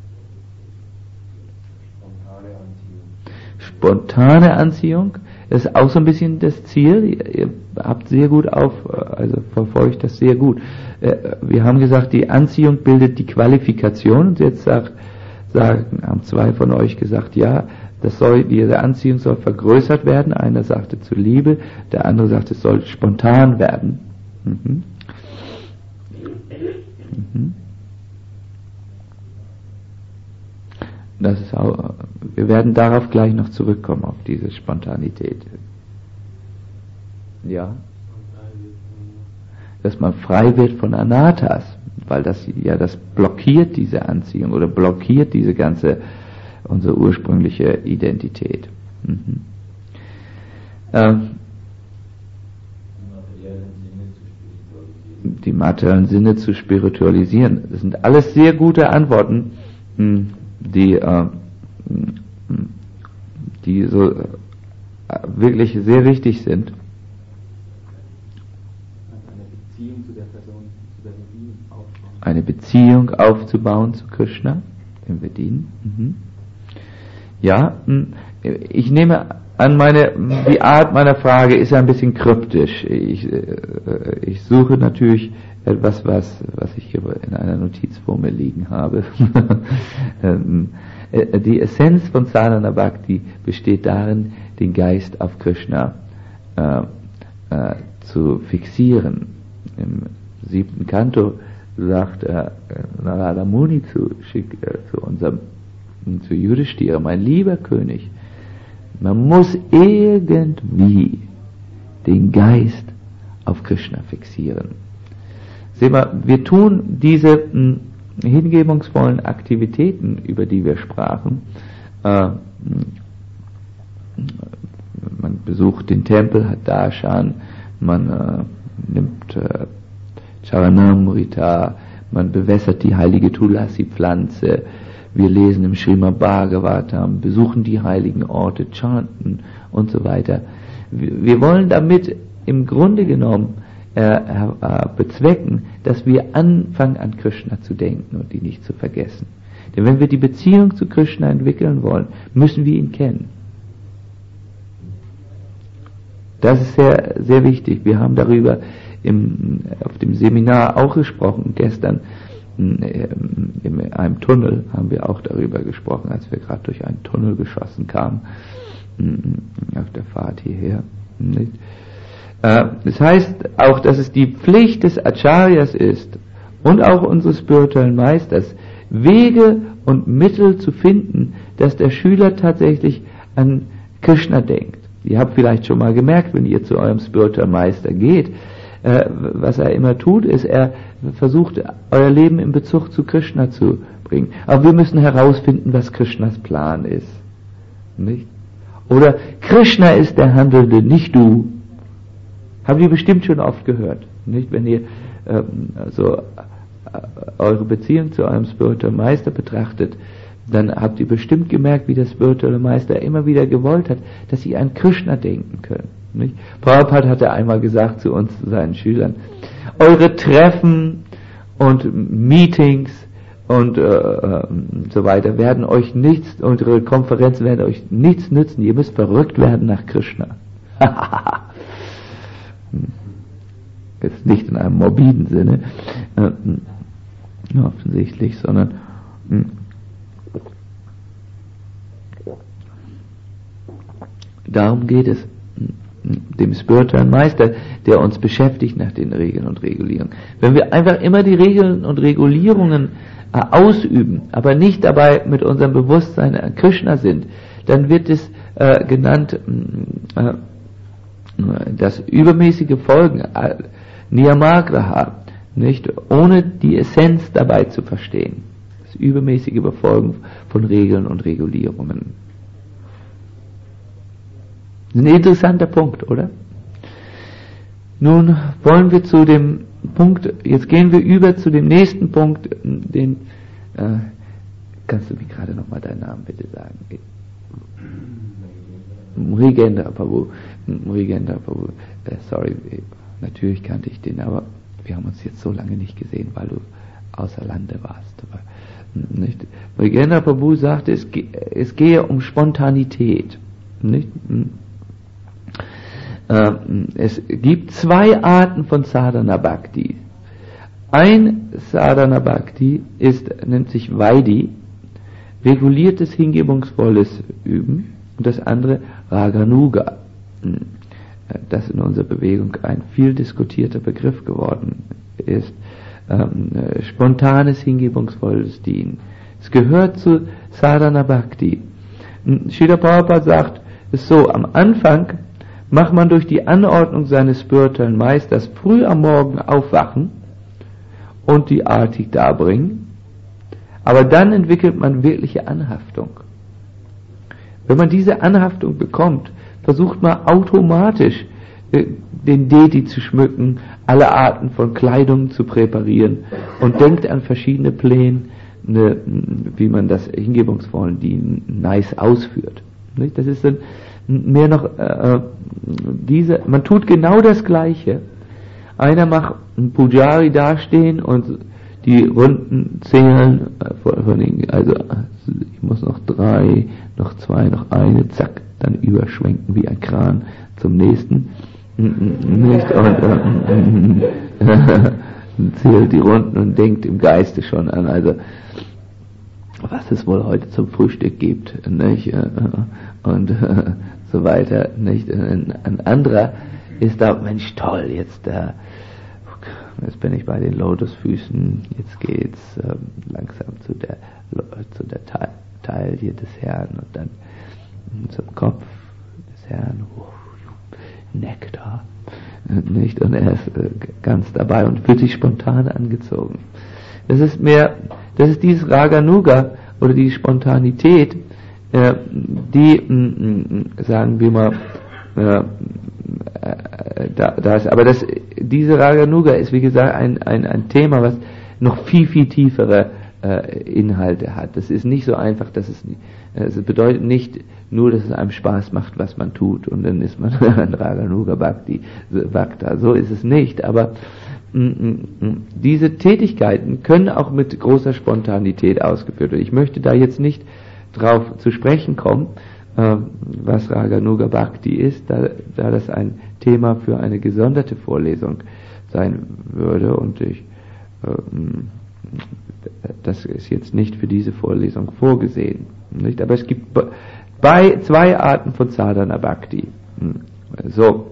Spontane Anziehung ist auch so ein bisschen das Ziel. Ihr, ihr habt sehr gut auf, also verfolgt das sehr gut. Wir haben gesagt, die Anziehung bildet die Qualifikation. Und jetzt sagt, sagen, haben zwei von euch gesagt, ja, das soll, diese Anziehung soll vergrößert werden. Einer sagte zu Liebe, der andere sagt, es soll spontan werden. Mhm. Mhm. Das ist auch, wir werden darauf gleich noch zurückkommen, auf diese Spontanität. Ja. Dass man frei wird von Anatas, weil das ja das blockiert diese Anziehung oder blockiert diese ganze unsere ursprüngliche Identität. Mhm. Ähm, die materiellen Sinne zu spiritualisieren. Das sind alles sehr gute Antworten, die, die so wirklich sehr wichtig sind. Eine Beziehung aufzubauen zu Krishna, dem wir dienen. Mhm. Ja, ich nehme an, meine, die Art meiner Frage ist ein bisschen kryptisch. Ich, ich suche natürlich etwas, was, was ich in einer Notiz vor mir liegen habe. Die Essenz von Sadhana Bhakti besteht darin, den Geist auf Krishna äh, äh, zu fixieren. Im siebten Kanto sagt äh, Narada Muni zu, schick, äh, zu unserem zu Yudhishthira, mein lieber König, man muss irgendwie den Geist auf Krishna fixieren. Sehen wir, wir tun diese mh, hingebungsvollen Aktivitäten, über die wir sprachen, äh, man besucht den Tempel, hat Darshan, man äh, nimmt äh, Charanamrita, man bewässert die heilige Tulasi-Pflanze, wir lesen im Srimad Bhagavatam, besuchen die heiligen Orte, chanten und so weiter. Wir wollen damit im Grunde genommen äh, äh, bezwecken, dass wir anfangen an Krishna zu denken und ihn nicht zu vergessen. Denn wenn wir die Beziehung zu Krishna entwickeln wollen, müssen wir ihn kennen. Das ist sehr, sehr wichtig. Wir haben darüber im, auf dem Seminar auch gesprochen, gestern in einem Tunnel haben wir auch darüber gesprochen, als wir gerade durch einen Tunnel geschossen kamen, auf der Fahrt hierher. Das heißt auch, dass es die Pflicht des Acharyas ist und auch unseres spirituellen Meisters, Wege und Mittel zu finden, dass der Schüler tatsächlich an Krishna denkt. Ihr habt vielleicht schon mal gemerkt, wenn ihr zu eurem spirituellen Meister geht, äh, was er immer tut, ist, er versucht, euer Leben in Bezug zu Krishna zu bringen. Aber wir müssen herausfinden, was Krishnas Plan ist. Nicht? Oder Krishna ist der Handelnde, nicht du. Habt ihr bestimmt schon oft gehört. Nicht? Wenn ihr äh, so äh, eure Beziehung zu eurem spirituellen Meister betrachtet, dann habt ihr bestimmt gemerkt, wie der spirituelle Meister immer wieder gewollt hat, dass ihr an Krishna denken könnt. Nicht? Prabhupada hatte einmal gesagt zu uns, zu seinen Schülern, eure Treffen und Meetings und äh, so weiter werden euch nichts, unsere Konferenzen werden euch nichts nützen, ihr müsst verrückt werden nach Krishna. Jetzt nicht in einem morbiden Sinne, äh, offensichtlich, sondern mh, darum geht es, dem spirituellen Meister, der uns beschäftigt nach den Regeln und Regulierungen. Wenn wir einfach immer die Regeln und Regulierungen äh, ausüben, aber nicht dabei mit unserem Bewusstsein an Krishna sind, dann wird es äh, genannt, äh, das übermäßige Folgen, äh, Niyamagraha, nicht, ohne die Essenz dabei zu verstehen. Das übermäßige Befolgen von Regeln und Regulierungen. Ein interessanter Punkt, oder? Nun wollen wir zu dem Punkt, jetzt gehen wir über zu dem nächsten Punkt, den, äh, kannst du mir gerade nochmal deinen Namen bitte sagen? Mrigendra Prabhu. Mrigendra Prabhu. Äh, sorry, natürlich kannte ich den, aber wir haben uns jetzt so lange nicht gesehen, weil du außer Lande warst. Aber, nicht? Mrigendra Prabhu sagte, es, ge- es gehe um Spontanität. Nicht? Es gibt zwei Arten von Sadhana Bhakti. Ein Sadhana Bhakti ist, nennt sich Vaidhi, reguliertes, hingebungsvolles Üben, und das andere Raganuga, das in unserer Bewegung ein viel diskutierter Begriff geworden ist, ähm, spontanes, hingebungsvolles Dienen. Es gehört zu Sadhana Bhakti. Srila Prabhupada sagt es so, am Anfang macht man durch die Anordnung seines spirituellen Meisters früh am Morgen aufwachen und die Artik darbringen, aber dann entwickelt man wirkliche Anhaftung. Wenn man diese Anhaftung bekommt, versucht man automatisch äh, den Deti zu schmücken, alle Arten von Kleidung zu präparieren und denkt an verschiedene Pläne, ne, wie man das hingebungsvollen Dienen nice ausführt. Nicht? Das ist dann mehr noch äh, diese, man tut genau das Gleiche. Einer macht einen Pujari dastehen und die Runden zählen, äh, von den, also ich muss noch drei, noch zwei, noch eine, zack, dann überschwenken wie ein Kran zum nächsten. Nicht? Und äh, zählt die Runden und denkt im Geiste schon an, also was es wohl heute zum Frühstück gibt, nicht? Und äh, so weiter, nicht? Ein, ein anderer ist da, Mensch, toll, jetzt äh, jetzt bin ich bei den Lotusfüßen, jetzt geht's äh, langsam zu der zu der Ta- Taille des Herrn und dann zum Kopf des Herrn, oh, Nektar, nicht? Und er ist äh, ganz dabei und fühlt sich spontan angezogen. Das ist mehr, das ist dieses Raganuga oder die Spontanität, äh, die, m, m, sagen wir mal, äh, äh, da, da ist, aber das, diese Raganuga ist wie gesagt ein, ein, ein Thema, was noch viel, viel tiefere äh, Inhalte hat. Das ist nicht so einfach, dass es, es bedeutet nicht nur, dass es einem Spaß macht, was man tut und dann ist man ein Raganuga Bhakti, Bhakta. So ist es nicht, aber diese Tätigkeiten können auch mit großer Spontanität ausgeführt werden. Ich möchte da jetzt nicht drauf zu sprechen kommen, äh, was Raganuga Bhakti ist, da, da das ein Thema für eine gesonderte Vorlesung sein würde und ich, äh, das ist jetzt nicht für diese Vorlesung vorgesehen. Nicht? Aber es gibt bei zwei Arten von Sadhana Bhakti. So.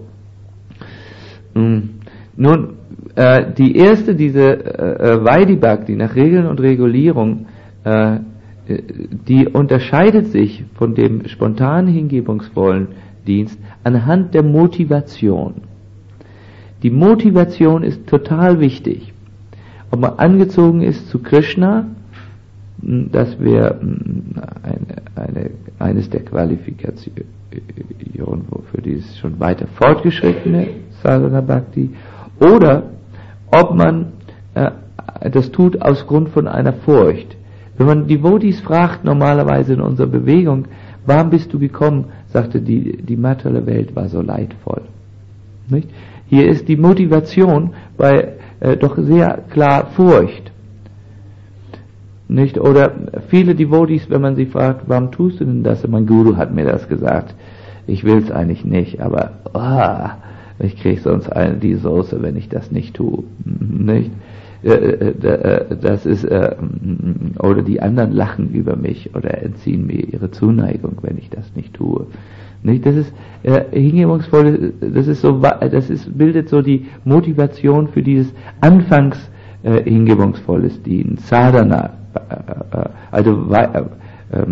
Nun, äh, die erste, diese äh, Vaidhi Bhakti nach Regeln und Regulierung, äh, die unterscheidet sich von dem spontan hingebungsvollen Dienst anhand der Motivation. Die Motivation ist total wichtig. Ob man angezogen ist zu Krishna, das wäre eine, eine, eines der Qualifikationen für dieses schon weiter fortgeschrittene Sadhana Bhakti, oder ob man äh, das tut aus Grund von einer Furcht. Wenn man die Devotees fragt, normalerweise in unserer Bewegung, warum bist du gekommen, sagte die, die materielle Welt war so leidvoll. Nicht? Hier ist die Motivation bei äh, doch sehr klar Furcht. Nicht? Oder viele Devotees, wenn man sie fragt, warum tust du denn das? Mein Guru hat mir das gesagt. Ich will es eigentlich nicht, aber ah, ich kriege sonst eine, die Soße, wenn ich das nicht tue. Nicht? Das ist, oder die anderen lachen über mich oder entziehen mir ihre Zuneigung, wenn ich das nicht tue. Nicht? Das ist äh, hingebungsvoll, das ist so, das ist, bildet so die Motivation für dieses anfangs äh, hingebungsvolles Dienen, Sadhana, äh, also äh, äh,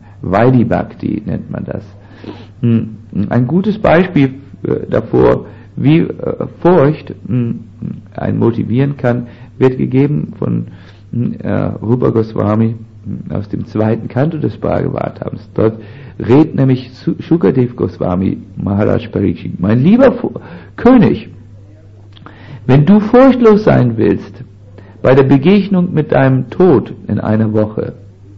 Vaidhi Bhakti nennt man das. Ein gutes Beispiel davor wie äh, Furcht mh, einen motivieren kann, wird gegeben von äh, Rupa Goswami aus dem zweiten Kanto des Bhagavatams. Dort redet nämlich Shukadev Goswami Maharaj Parikshit: Mein lieber Fu- König, wenn du furchtlos sein willst bei der Begegnung mit deinem Tod in einer Woche,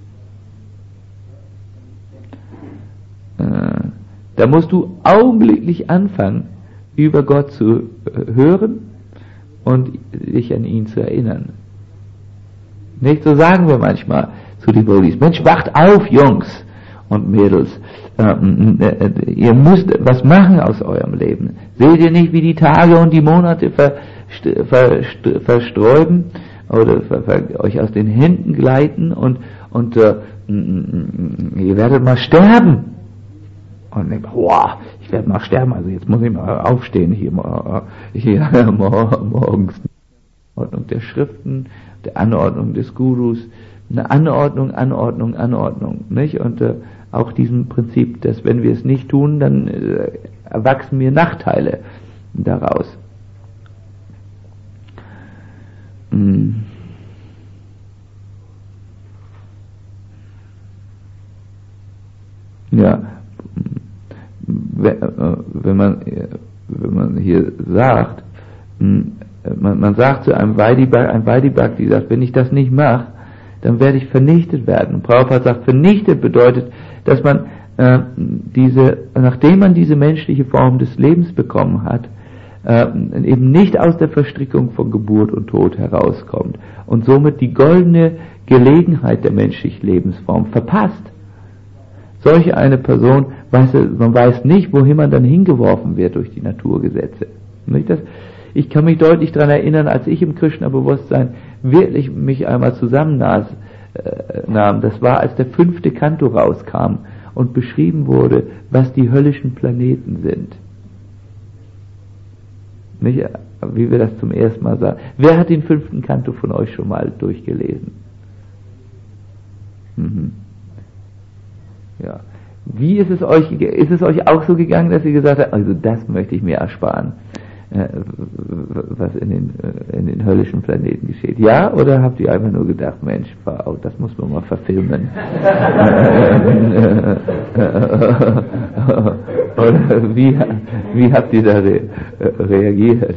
äh, da musst du augenblicklich anfangen, über Gott zu äh, hören und dich an ihn zu erinnern. Nicht so sagen wir manchmal zu den Devotees: Mensch, wacht auf, Jungs und Mädels, ähm, äh, ihr müsst was machen aus eurem Leben. Seht ihr nicht, wie die Tage und die Monate verst- verst- versträuben oder ver- ver- euch aus den Händen gleiten und, und äh, ihr werdet mal sterben. Und denkt, wow, ich werde mal sterben, also jetzt muss ich mal aufstehen hier, hier morgens. Ordnung der Schriften, der Anordnung des Gurus, eine Anordnung, Anordnung, Anordnung, nicht? Und äh, auch diesem Prinzip, dass wenn wir es nicht tun, dann äh, erwachsen mir Nachteile daraus. Hm. Ja, wenn man, wenn man hier sagt, man, man sagt zu einem Vaidhi-Bhakti, ein Vaidhi-Bhakti sagt, wenn ich das nicht mache, dann werde ich vernichtet werden. Und Prabhupada sagt, vernichtet bedeutet, dass man äh, diese, nachdem man diese menschliche Form des Lebens bekommen hat, äh, eben nicht aus der Verstrickung von Geburt und Tod herauskommt und somit die goldene Gelegenheit der menschlichen Lebensform verpasst. Solche eine Person, weiß, man weiß nicht, wohin man dann hingeworfen wird durch die Naturgesetze. Nicht das? Ich kann mich deutlich daran erinnern, als ich im Krishna-Bewusstsein wirklich mich einmal zusammennahm, äh, das war, als der fünfte Kanto rauskam und beschrieben wurde, was die höllischen Planeten sind. Nicht, wie wir das zum ersten Mal sagen. Wer hat den fünften Kanto von euch schon mal durchgelesen? Mhm. Ja. Wie ist es euch, ist es euch auch so gegangen, dass ihr gesagt habt, also das möchte ich mir ersparen, äh, was in den, in den höllischen Planeten geschieht? Ja? Oder habt ihr einfach nur gedacht, Mensch, das muss man mal verfilmen? Oder wie, wie habt ihr da re, reagiert?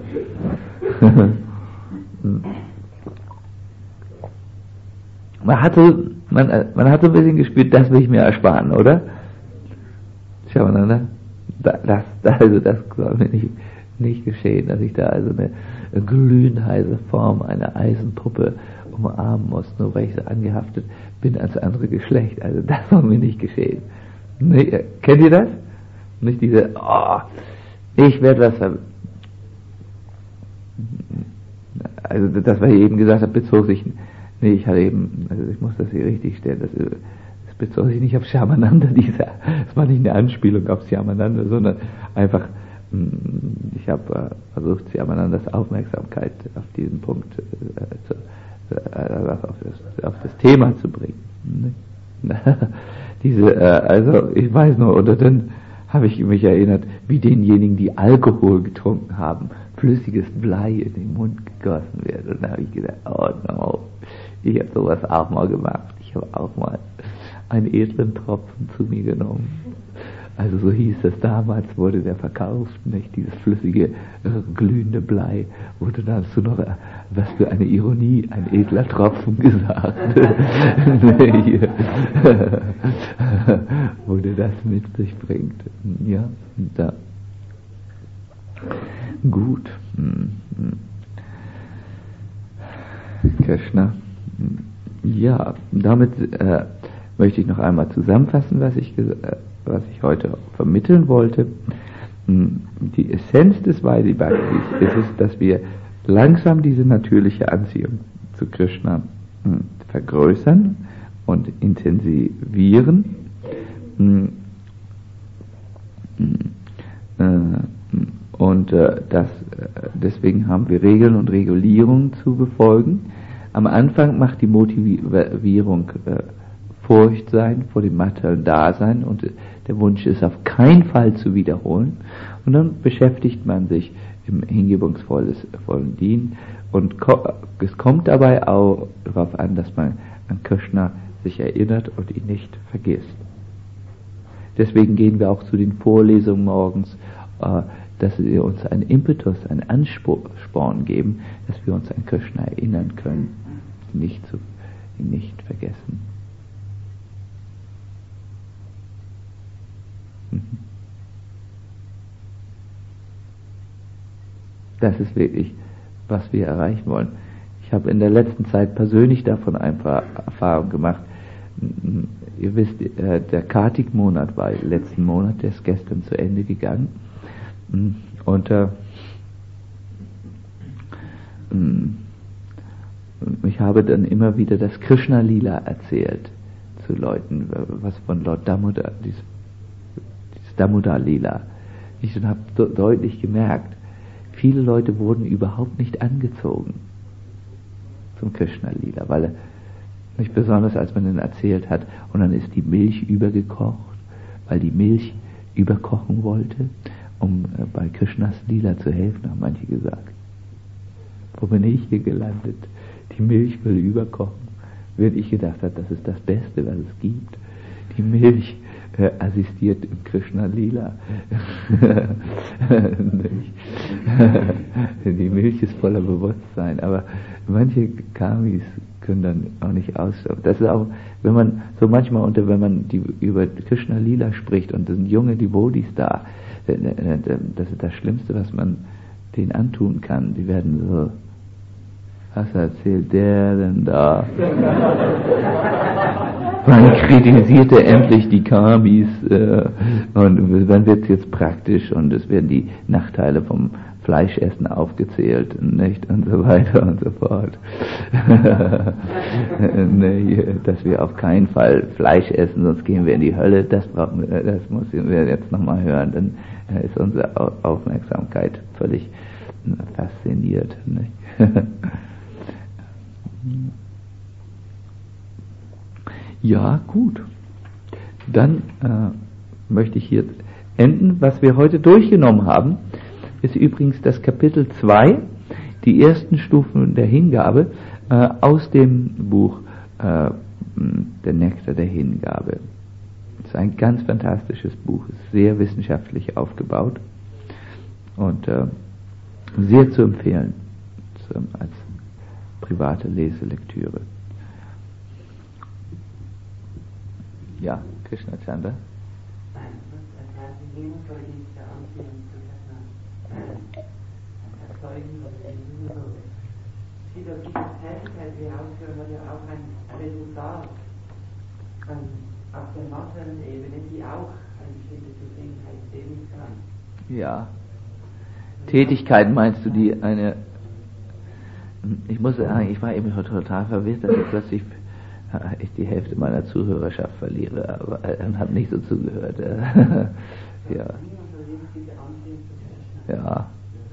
Man hatte, man, man hat so ein bisschen gespürt, das will ich mir ersparen, oder? Schauen wir mal, das, das, also das soll mir nicht, nicht geschehen, dass ich da also eine glühend heiße Form einer Eisenpuppe umarmen muss, nur weil ich so angehaftet bin als andere Geschlecht. Also das soll mir nicht geschehen. Nee, kennt ihr das? Nicht diese, oh, ich werde was ver... Also das, was ich eben gesagt habe, bezog sich... Nee, ich hatte eben, also ich muss das hier richtig stellen, das, das bezog sich nicht auf Shyamananda, dieser, das war nicht eine Anspielung auf Shyamananda, sondern einfach, ich habe äh, versucht, Shyamanandas Aufmerksamkeit auf diesen Punkt, äh, zu, äh, auf, das, auf das Thema zu bringen. Diese, äh, also ich weiß nur, oder dann habe ich mich erinnert, wie denjenigen, die Alkohol getrunken haben, flüssiges Blei in den Mund gegossen wird. Und da habe ich gedacht, oh no, ich habe sowas auch mal gemacht. Ich habe auch mal einen edlen Tropfen zu mir genommen. Also so hieß es damals, wurde der verkauft, nicht? Dieses flüssige, äh, glühende Blei. Wurde dann hast du noch, äh, was für eine Ironie, ein edler Tropfen gesagt. Nee, wurde das mit sich bringt. Ja, da. Gut. Krishna. Ja, damit äh, möchte ich noch einmal zusammenfassen, was ich, äh, was ich heute vermitteln wollte. Die Essenz des Vaidhi Bhaktis ist es, dass wir langsam diese natürliche Anziehung zu Krishna mh, vergrößern und intensivieren. Mh, mh, und äh, das, äh, deswegen haben wir Regeln und Regulierungen zu befolgen. Am Anfang macht die Motivierung äh, Furcht sein vor dem materiellen Dasein und Der Wunsch ist auf keinen Fall zu wiederholen. Und dann beschäftigt man sich im hingebungsvollen Dienen. Und es kommt dabei auch darauf an, dass man an Krishna sich erinnert und ihn nicht vergisst. Deswegen gehen wir auch zu den Vorlesungen morgens, dass sie uns einen Impetus, einen Ansporn geben, dass wir uns an Krishna erinnern können, ihn nicht, zu, ihn nicht vergessen. Das ist wirklich, was wir erreichen wollen. Ich habe in der letzten Zeit persönlich davon ein paar Erfahrungen gemacht. Ihr wisst, der Kartik-Monat war letzten Monat, der ist gestern zu Ende gegangen. Und äh, ich habe dann immer wieder das Krishna-Lila erzählt zu Leuten, was von Lord Damodar, dieses, dieses Damodar-Lila. Ich habe do- deutlich gemerkt, viele Leute wurden überhaupt nicht angezogen zum Krishna-Lila, weil er, nicht besonders als man ihn erzählt hat, und dann ist die Milch übergekocht, weil die Milch überkochen wollte, um äh, bei Krishnas Lila zu helfen, haben manche gesagt. Wo bin ich hier gelandet? Die Milch will überkochen. Während ich gedacht habe, das ist das Beste, was es gibt. Die Milch äh, assistiert im Krishna Lila. Die Milch ist voller Bewusstsein, aber manche Kamis können dann auch nicht ausstopfen. Das ist auch, wenn man so manchmal unter, wenn man die, über Krishna Lila spricht und sind junge Devotees da, das ist das Schlimmste, was man denen antun kann. Die werden so, was erzählt der denn da? Man kritisierte endlich die Kamis äh, und dann wird es jetzt praktisch und es werden die Nachteile vom Fleischessen aufgezählt, nicht? Und so weiter und so fort. Nee, dass wir auf keinen Fall Fleisch essen, sonst gehen wir in die Hölle, das brauchen wir, das müssen wir jetzt nochmal hören, dann ist unsere Aufmerksamkeit völlig fasziniert, nicht? Ja, gut. Dann äh, möchte ich hier enden. Was wir heute durchgenommen haben, ist übrigens das Kapitel zwei, die ersten Stufen der Hingabe, äh, aus dem Buch äh, Der Nektar der Hingabe. Es ist ein ganz fantastisches Buch, ist sehr wissenschaftlich aufgebaut und äh, sehr zu empfehlen zum, als private Leselektüre. Ja, Krishna Chandra. Die Tätigkeit, die wir ausführen, hat ja auch ein Resultat von, auf der materiellen Ebene, die auch eine bestimmte Zufriedenheit geben kann. Ja. Tätigkeit meinst du die eine, ich muss sagen, ich war eben total verwirrt, dass ich plötzlich ich die Hälfte meiner Zuhörerschaft verliere, aber äh, habe nicht so zugehört. Ja. Ja.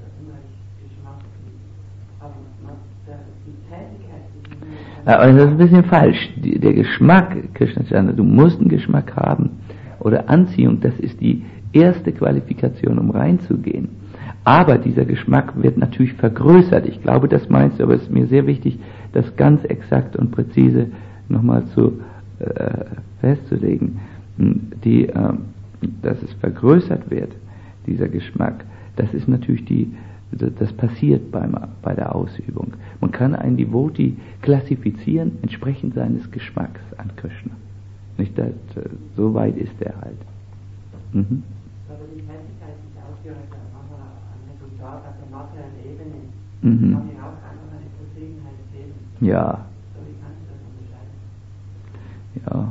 Ja, aber das ist ein bisschen falsch. Die, der Geschmack, Krishna Chandra, du musst einen Geschmack haben. Oder Anziehung, das ist die erste Qualifikation, um reinzugehen. Aber dieser Geschmack wird natürlich vergrößert. Ich glaube, das meinst du, aber es ist mir sehr wichtig, das ganz exakt und präzise nochmal zu äh, festzulegen. Die, äh, dass es vergrößert wird, dieser Geschmack, das ist natürlich die, das passiert beim, bei der Ausübung. Man kann einen Devotee klassifizieren entsprechend seines Geschmacks an Krishna. Nicht, dass, so weit ist er halt. Mhm. Aber die Tätigkeit, die ich ausführe, ist ein Resultat auf der materiellen Ebene. Mhm. Kann mir auch einfach eine Zufriedenheit geben. Ja. So wie kannst du das unterscheiden? Ja.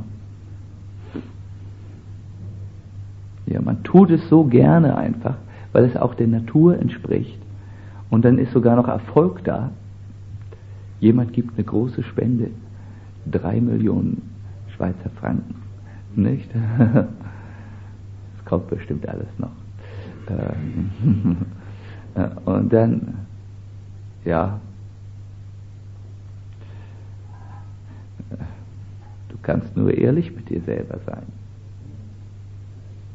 Ja, man tut es so gerne einfach, weil es auch der Natur entspricht. Und dann ist sogar noch Erfolg da. Jemand gibt eine große Spende, drei Millionen Schweizer Franken, nicht? Das kommt bestimmt alles noch. Und dann, ja, du kannst nur ehrlich mit dir selber sein.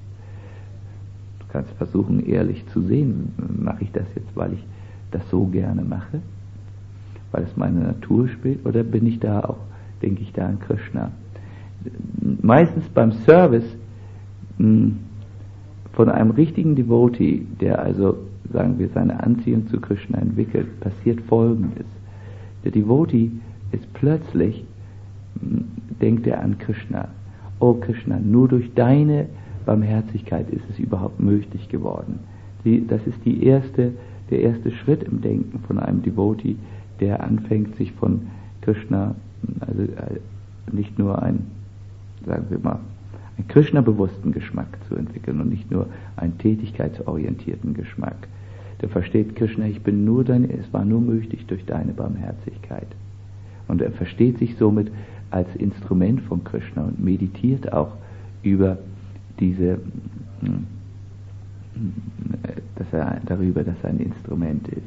kannst versuchen, ehrlich zu sehen, mache ich das jetzt, weil ich das so gerne mache, weil es meine Natur spielt, oder bin ich da auch, denke ich da an Krishna? Meistens beim Service mh, von einem richtigen Devotee, der also, sagen wir, seine Anziehung zu Krishna entwickelt, passiert Folgendes. Der Devotee ist plötzlich, mh, denkt er an Krishna. Oh Krishna, nur durch deine Barmherzigkeit ist es überhaupt möglich geworden. Die, das ist die erste, der erste Schritt im Denken von einem Devotee, der anfängt, sich von Krishna, also nicht nur ein, sagen wir mal, einen Krishna-bewussten Geschmack zu entwickeln und nicht nur einen tätigkeitsorientierten Geschmack. Der versteht Krishna, ich bin nur dein, es war nur möglich durch deine Barmherzigkeit. Und er versteht sich somit als Instrument von Krishna und meditiert auch über diese, dass er darüber, dass er ein Instrument ist.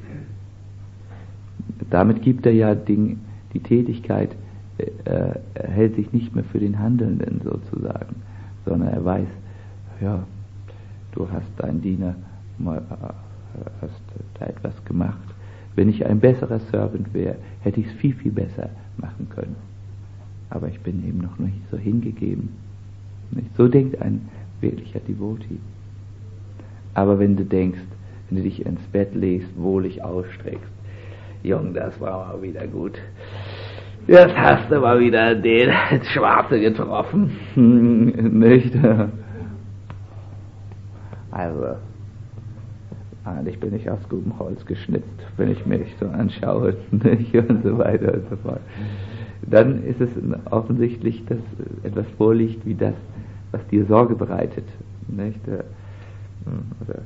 Damit gibt er ja Ding, die Tätigkeit, äh, er hält sich nicht mehr für den Handelnden sozusagen, sondern er weiß, ja, du hast deinen Diener mal, äh, hast da etwas gemacht. Wenn ich ein besserer Servant wäre, hätte ich es viel, viel besser machen können. Aber ich bin eben noch nicht so hingegeben. Nicht? So denkt ein wirklicher Devotee. Aber wenn du denkst, wenn du dich ins Bett legst, wohlig ausstreckst, Jung, das war mal wieder gut. Jetzt hast du mal wieder den Schwarze getroffen. Nicht? Also, eigentlich bin ich aus gutem Holz geschnitzt, wenn ich mich so anschaue, nicht? Und so weiter und so fort. Dann ist es offensichtlich, dass etwas vorliegt wie das, was dir Sorge bereitet. Nicht? Oder,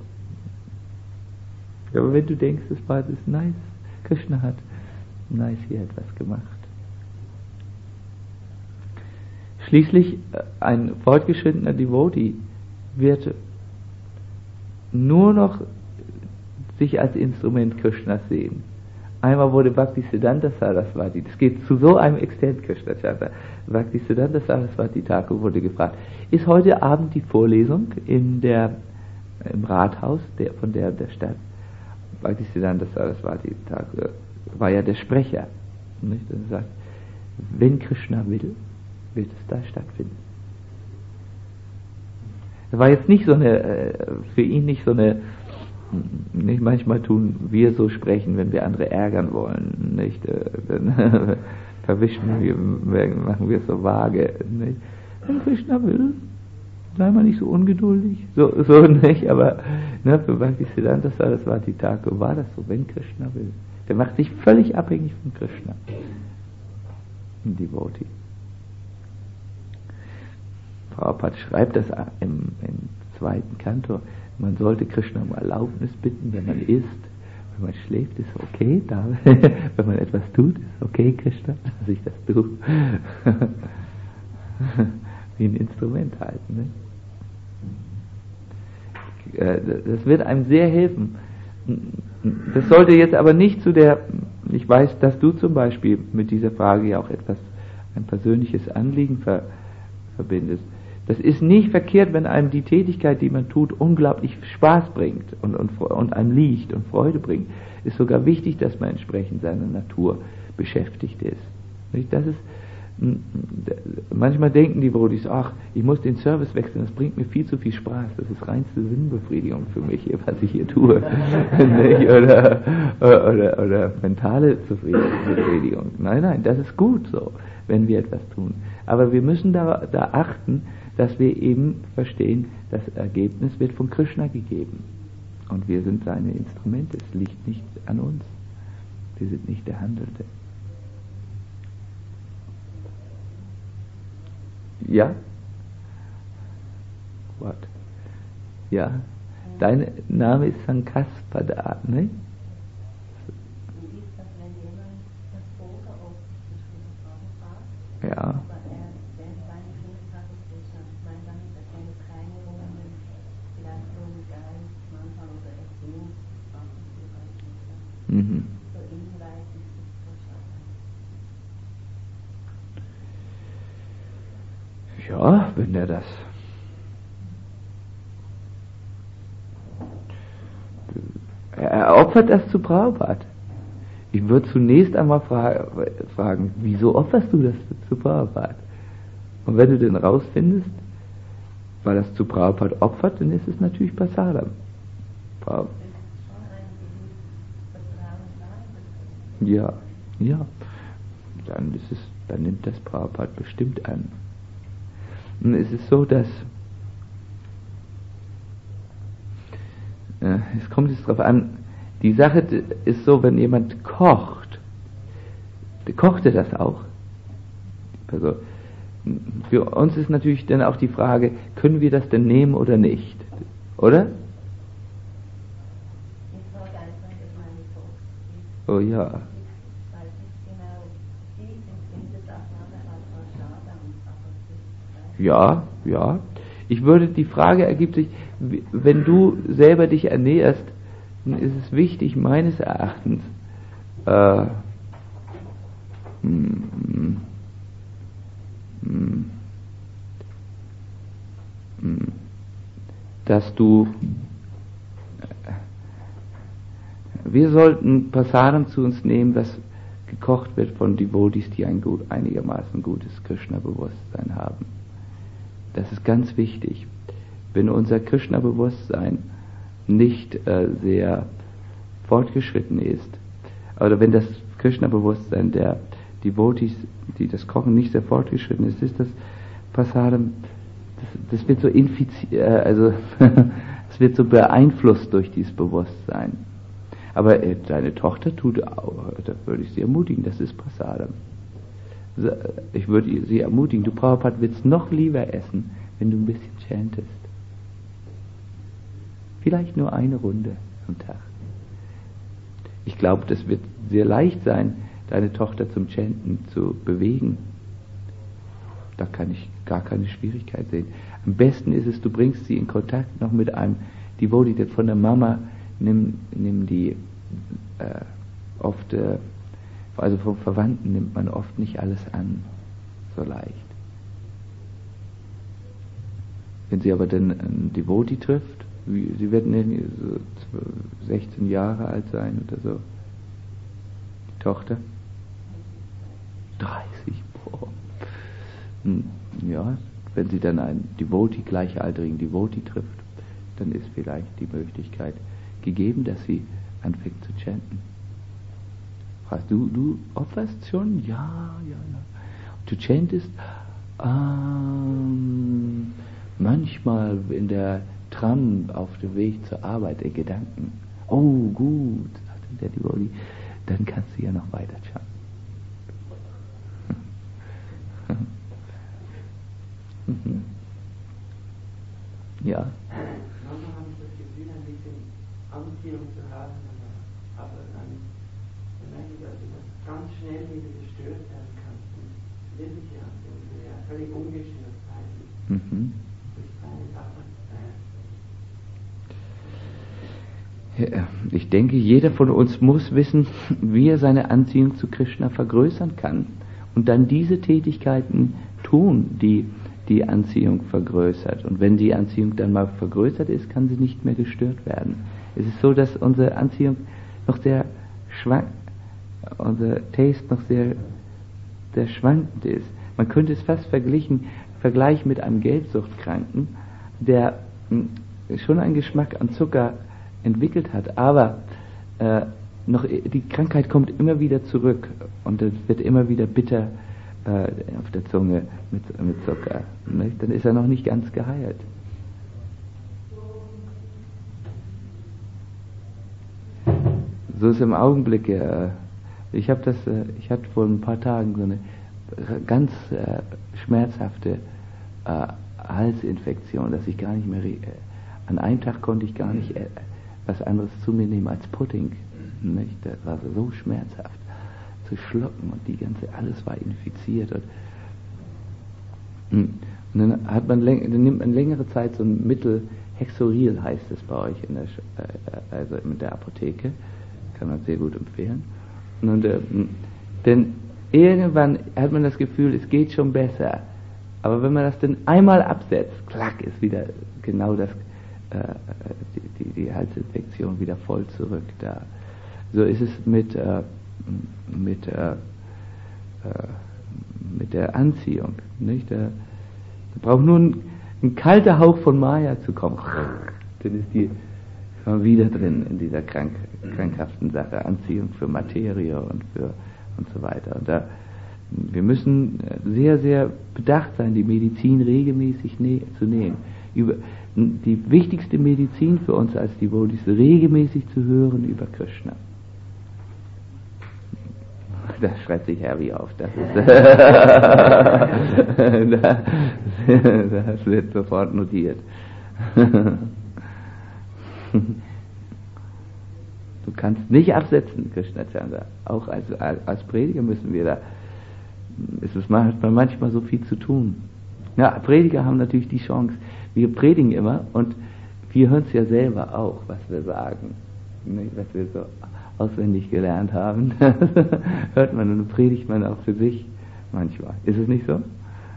aber wenn du denkst, es war das nice, Krishna hat nice hier etwas gemacht. Schließlich, ein fortgeschrittener Devotee wird nur noch sich als Instrument Krishnas sehen. Einmal wurde Bhaktisiddhanta Saraswati, das geht zu so einem Extent, Krishna Chandra, Bhaktisiddhanta Saraswati Thakur wurde gefragt, ist heute Abend die Vorlesung in der, im Rathaus der, von der, der Stadt? Bhaktisiddhanta Saraswati Thakur war ja der Sprecher. Nicht? Er sagt, wenn Krishna will, wird es da stattfinden. Das war jetzt nicht so eine, für ihn nicht so eine, nicht, manchmal tun wir so sprechen, wenn wir andere ärgern wollen, nicht? Dann verwischen wir, machen wir es so vage, nicht? Wenn Krishna will, sei mal nicht so ungeduldig, so, so nicht, aber ne, für Bhaktisiddhanta Saraswati Thakur war das so, wenn Krishna will. Der macht sich völlig abhängig von Krishna. Ein Devotee. Prabhupada schreibt das im, im zweiten Kantor, man sollte Krishna um Erlaubnis bitten, wenn man isst, wenn man schläft, ist okay, da, wenn man etwas tut, ist okay, Krishna, dass ich das tue. Wie ein Instrument halten. Ne? Das wird einem sehr helfen. Das sollte jetzt aber nicht zu der, ich weiß, dass du zum Beispiel mit dieser Frage ja auch etwas, ein persönliches Anliegen ver, verbindest. Das ist nicht verkehrt, wenn einem die Tätigkeit, die man tut, unglaublich Spaß bringt und, und, und einem liegt und Freude bringt. Ist sogar wichtig, dass man entsprechend seiner Natur beschäftigt ist. Nicht? Das ist, manchmal denken die Devotees, ach, ich muss den Service wechseln, das bringt mir viel zu viel Spaß, das ist reinste Sinnbefriedigung für mich, hier, was ich hier tue. oder, oder, oder mentale Befriedigung. Nein, nein, das ist gut so, wenn wir etwas tun. Aber wir müssen da, da achten, dass wir eben verstehen, das Ergebnis wird von Krishna gegeben. Und wir sind seine Instrumente, es liegt nicht an uns. Wir sind nicht der Handelnde. Ja? What? Ja? Dein Name ist Sankaspada, ne? Ja. Mhm. Ja, wenn er das opfert das zu Prabhupada. Ich würde zunächst einmal fra- fragen, wieso opferst du das zu Prabhupada? Und wenn du den rausfindest, weil das zu Prabhupada opfert, dann ist es natürlich Prasadam. Prab- ja, ja. Dann ist es, dann nimmt das Prabhupada bestimmt an. Und es ist so, dass äh, es kommt jetzt darauf an, die Sache ist so, wenn jemand kocht, kocht er das auch? Also, für uns ist natürlich dann auch die Frage, können wir das denn nehmen oder nicht? Oder? Oh ja. Ja, ja. Ich würde, die Frage ergibt sich, wenn du selber dich ernährst, dann ist es wichtig, meines Erachtens, äh, hm, hm, hm, dass du, wir sollten Prasadam zu uns nehmen, was gekocht wird von Devotees, die ein gut, einigermaßen gutes Krishna-Bewusstsein haben. Das ist ganz wichtig. Wenn unser Krishna-Bewusstsein nicht äh, sehr fortgeschritten ist, oder wenn das Krishna-Bewusstsein der Devotees, die das kochen, nicht sehr fortgeschritten ist, ist das Prasadam, das, das wird so infiziert, äh, also es wird so beeinflusst durch dieses Bewusstsein. Aber äh, deine Tochter tut auch, da würde ich sie ermutigen, das ist Prasadam. Ich würde sie ermutigen, du Prabhupada willst noch lieber essen, wenn du ein bisschen chantest. Vielleicht nur eine Runde am Tag. Ich glaube, das wird sehr leicht sein, deine Tochter zum Chanten zu bewegen. Da kann ich gar keine Schwierigkeit sehen. Am besten ist es, du bringst sie in Kontakt noch mit einem Devotee, der von der Mama, nimm, nimm die äh, oft, äh, also vom Verwandten nimmt man oft nicht alles an, so leicht. Wenn sie aber dann einen Devotee trifft, wie, sie werden so sechzehn Jahre alt sein oder so, die Tochter, dreißig, boah. Ja, wenn sie dann einen Devotee, gleichaltrigen Devotee trifft, dann ist vielleicht die Möglichkeit gegeben, dass sie anfängt zu chanten. Fragst du, du opferst schon? Ja, ja, ja. Du chantest? Ähm, manchmal in der Tram auf dem Weg zur Arbeit in Gedanken. Oh, gut, sagte der Devotee, dann kannst du ja noch weiter chanten. mhm. Ja. Manchmal habe ich das Gefühl, ein bisschen Anziehung zu haben, aber dann merke ich, dass das ganz schnell wieder gestört werden kann. Wirklich ja, ja völlig ungestört bleiben. Mhm. Durch kleine Sachen. Ja, ich denke, jeder von uns muss wissen, wie er seine Anziehung zu Krishna vergrößern kann und dann diese Tätigkeiten tun, die die Anziehung vergrößert. Und wenn die Anziehung dann mal vergrößert ist, kann sie nicht mehr gestört werden. Es ist so, dass unsere Anziehung noch sehr schwankt, unser Taste noch sehr, sehr schwankend ist. Man könnte es fast vergleichen, vergleichen mit einem Gelbsuchtkranken, der mh, schon einen Geschmack an Zucker entwickelt hat, aber äh, noch die Krankheit kommt immer wieder zurück und es wird immer wieder bitter äh, auf der Zunge mit, mit Zucker. Nicht? Dann ist er noch nicht ganz geheilt. So ist im Augenblick, äh, ich habe das, äh, ich hatte vor ein paar Tagen so eine ganz äh, schmerzhafte äh, Halsinfektion, dass ich gar nicht mehr, äh, an einem Tag konnte ich gar nicht äh, was anderes zu mir nehmen als Pudding. Nicht? Das war so schmerzhaft zu schlucken und die ganze, alles war infiziert. Und, und dann hat man, dann nimmt man längere Zeit so ein Mittel, Hexoril heißt es bei euch in der, äh, also mit der Apotheke, kann man sehr gut empfehlen. Und, äh, denn irgendwann hat man das Gefühl, es geht schon besser. Aber wenn man das dann einmal absetzt, klack, ist wieder genau das, äh, die, die, die Halsinfektion wieder voll zurück da. So ist es mit, äh, mit, äh, äh, mit der Anziehung. Nicht? Da, da braucht nur ein, ein kalter Hauch von Maya zu kommen. Dann ist die schon wieder drin in dieser krank, krankhaften Sache. Anziehung für Materie und für und so weiter. Und da, wir müssen sehr, sehr bedacht sein, die Medizin regelmäßig ne- zu nehmen. Über, die wichtigste Medizin für uns als Devotees ist regelmäßig zu hören über Krishna. Da schreibt sich Harry auf. Das ist das wird sofort notiert. Du kannst nicht absetzen, Krishna Chandra. Auch als, als Prediger müssen wir da, ist es manchmal so viel zu tun. Ja, Prediger haben natürlich die Chance. Wir predigen immer und wir hören es ja selber auch, was wir sagen. Was wir so auswendig gelernt haben. Hört man und predigt man auch für sich manchmal. Ist es nicht so?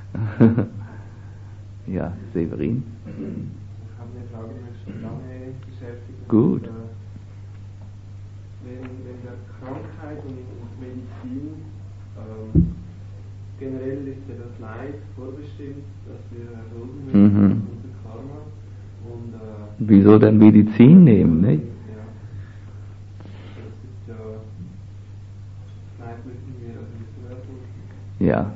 Ja, Severin? Ich habe eine Frage, die mich schon lange beschäftigt. Gut. Und, äh, wenn, wenn der Krankheit und, und Medizin ähm, generell ist ja das Leid vorbestimmt, das wir erdulden müssen, Mhm. unser Karma. Und, äh, Wieso dann Medizin nehmen, nicht? Ja. Das ist ja, das Leid müssen wir also nicht erdulden. Ja.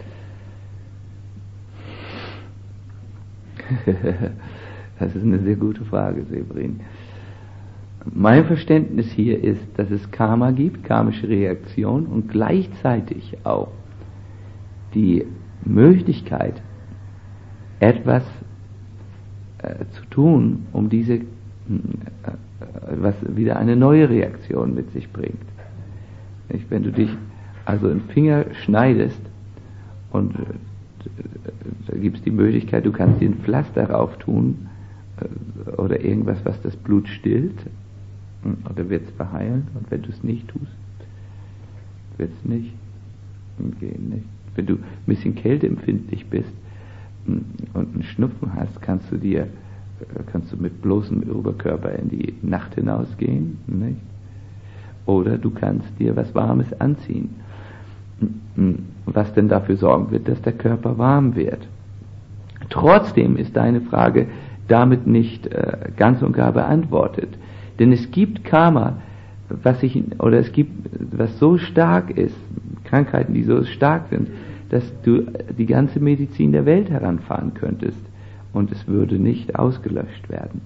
Das ist eine sehr gute Frage, Severin. Mein Verständnis hier ist, dass es Karma gibt, karmische Reaktion und gleichzeitig auch die Möglichkeit, etwas äh, zu tun, um diese, äh, was wieder eine neue Reaktion mit sich bringt. Nicht? Wenn du dich also einen Finger schneidest und äh, da gibt es die Möglichkeit, du kannst dir ein Pflaster rauf tun äh, oder irgendwas, was das Blut stillt, oder wird es verheilen, und wenn du es nicht tust, wird es nicht gehen. Nicht? Wenn du ein bisschen kälteempfindlich bist und einen Schnupfen hast, kannst du dir, kannst du mit bloßem Oberkörper in die Nacht hinausgehen, nicht? Oder du kannst dir was Warmes anziehen, was denn dafür sorgen wird, dass der Körper warm wird. Trotzdem ist deine Frage damit nicht äh, ganz und gar beantwortet. Denn es gibt Karma, was ich, oder es gibt, was so stark ist, Krankheiten, die so stark sind, dass du die ganze Medizin der Welt heranfahren könntest und es würde nicht ausgelöscht werden.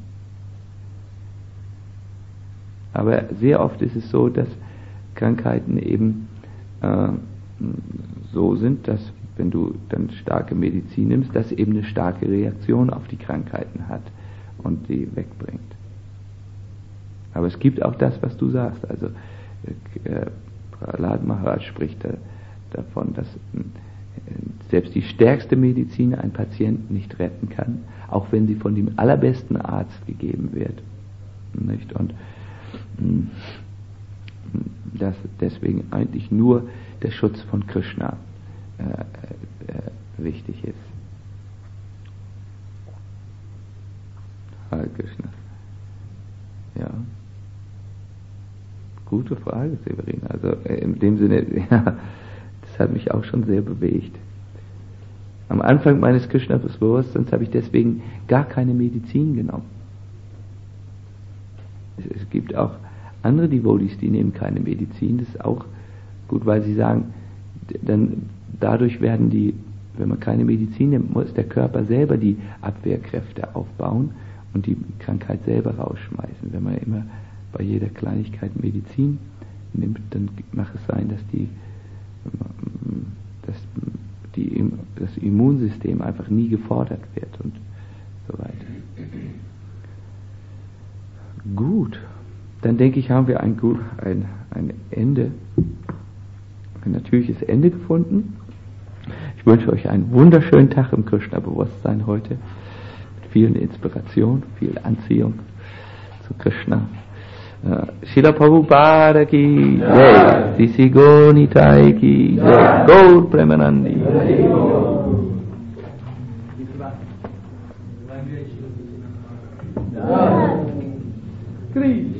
Aber sehr oft ist es so, dass Krankheiten eben äh, so sind, dass wenn du dann starke Medizin nimmst, dass eben eine starke Reaktion auf die Krankheiten hat und die wegbringt. Aber es gibt auch das, was du sagst. Also äh, Prahlad Maharaj spricht da, davon, dass äh, selbst die stärkste Medizin einen Patienten nicht retten kann, auch wenn sie von dem allerbesten Arzt gegeben wird. Nicht? Und äh, dass deswegen eigentlich nur der Schutz von Krishna äh, äh, wichtig ist. Hare Krishna. Ja. Gute Frage, Severin. Also äh, in dem Sinne, ja, das hat mich auch schon sehr bewegt. Am Anfang meines Krishna-Bewusstseins habe ich deswegen gar keine Medizin genommen. Es, es gibt auch andere Devotees, die nehmen keine Medizin. Das ist auch gut, weil sie sagen, dann dadurch werden die, wenn man keine Medizin nimmt, muss der Körper selber die Abwehrkräfte aufbauen und die Krankheit selber rausschmeißen. Wenn man immer bei jeder Kleinigkeit Medizin nimmt, dann macht es sein, dass die, dass die, das Immunsystem einfach nie gefordert wird und so weiter. Gut, dann denke ich, haben wir ein, ein, ein Ende, ein natürliches Ende gefunden. Ich wünsche euch einen wunderschönen Tag im Krishna-Bewusstsein heute, mit vielen Inspirationen, viel Anziehung zu Krishna. Srila Prabhupada ki jai, Sisi Gonitai ki jai, Gaur Premanandi. Krishna.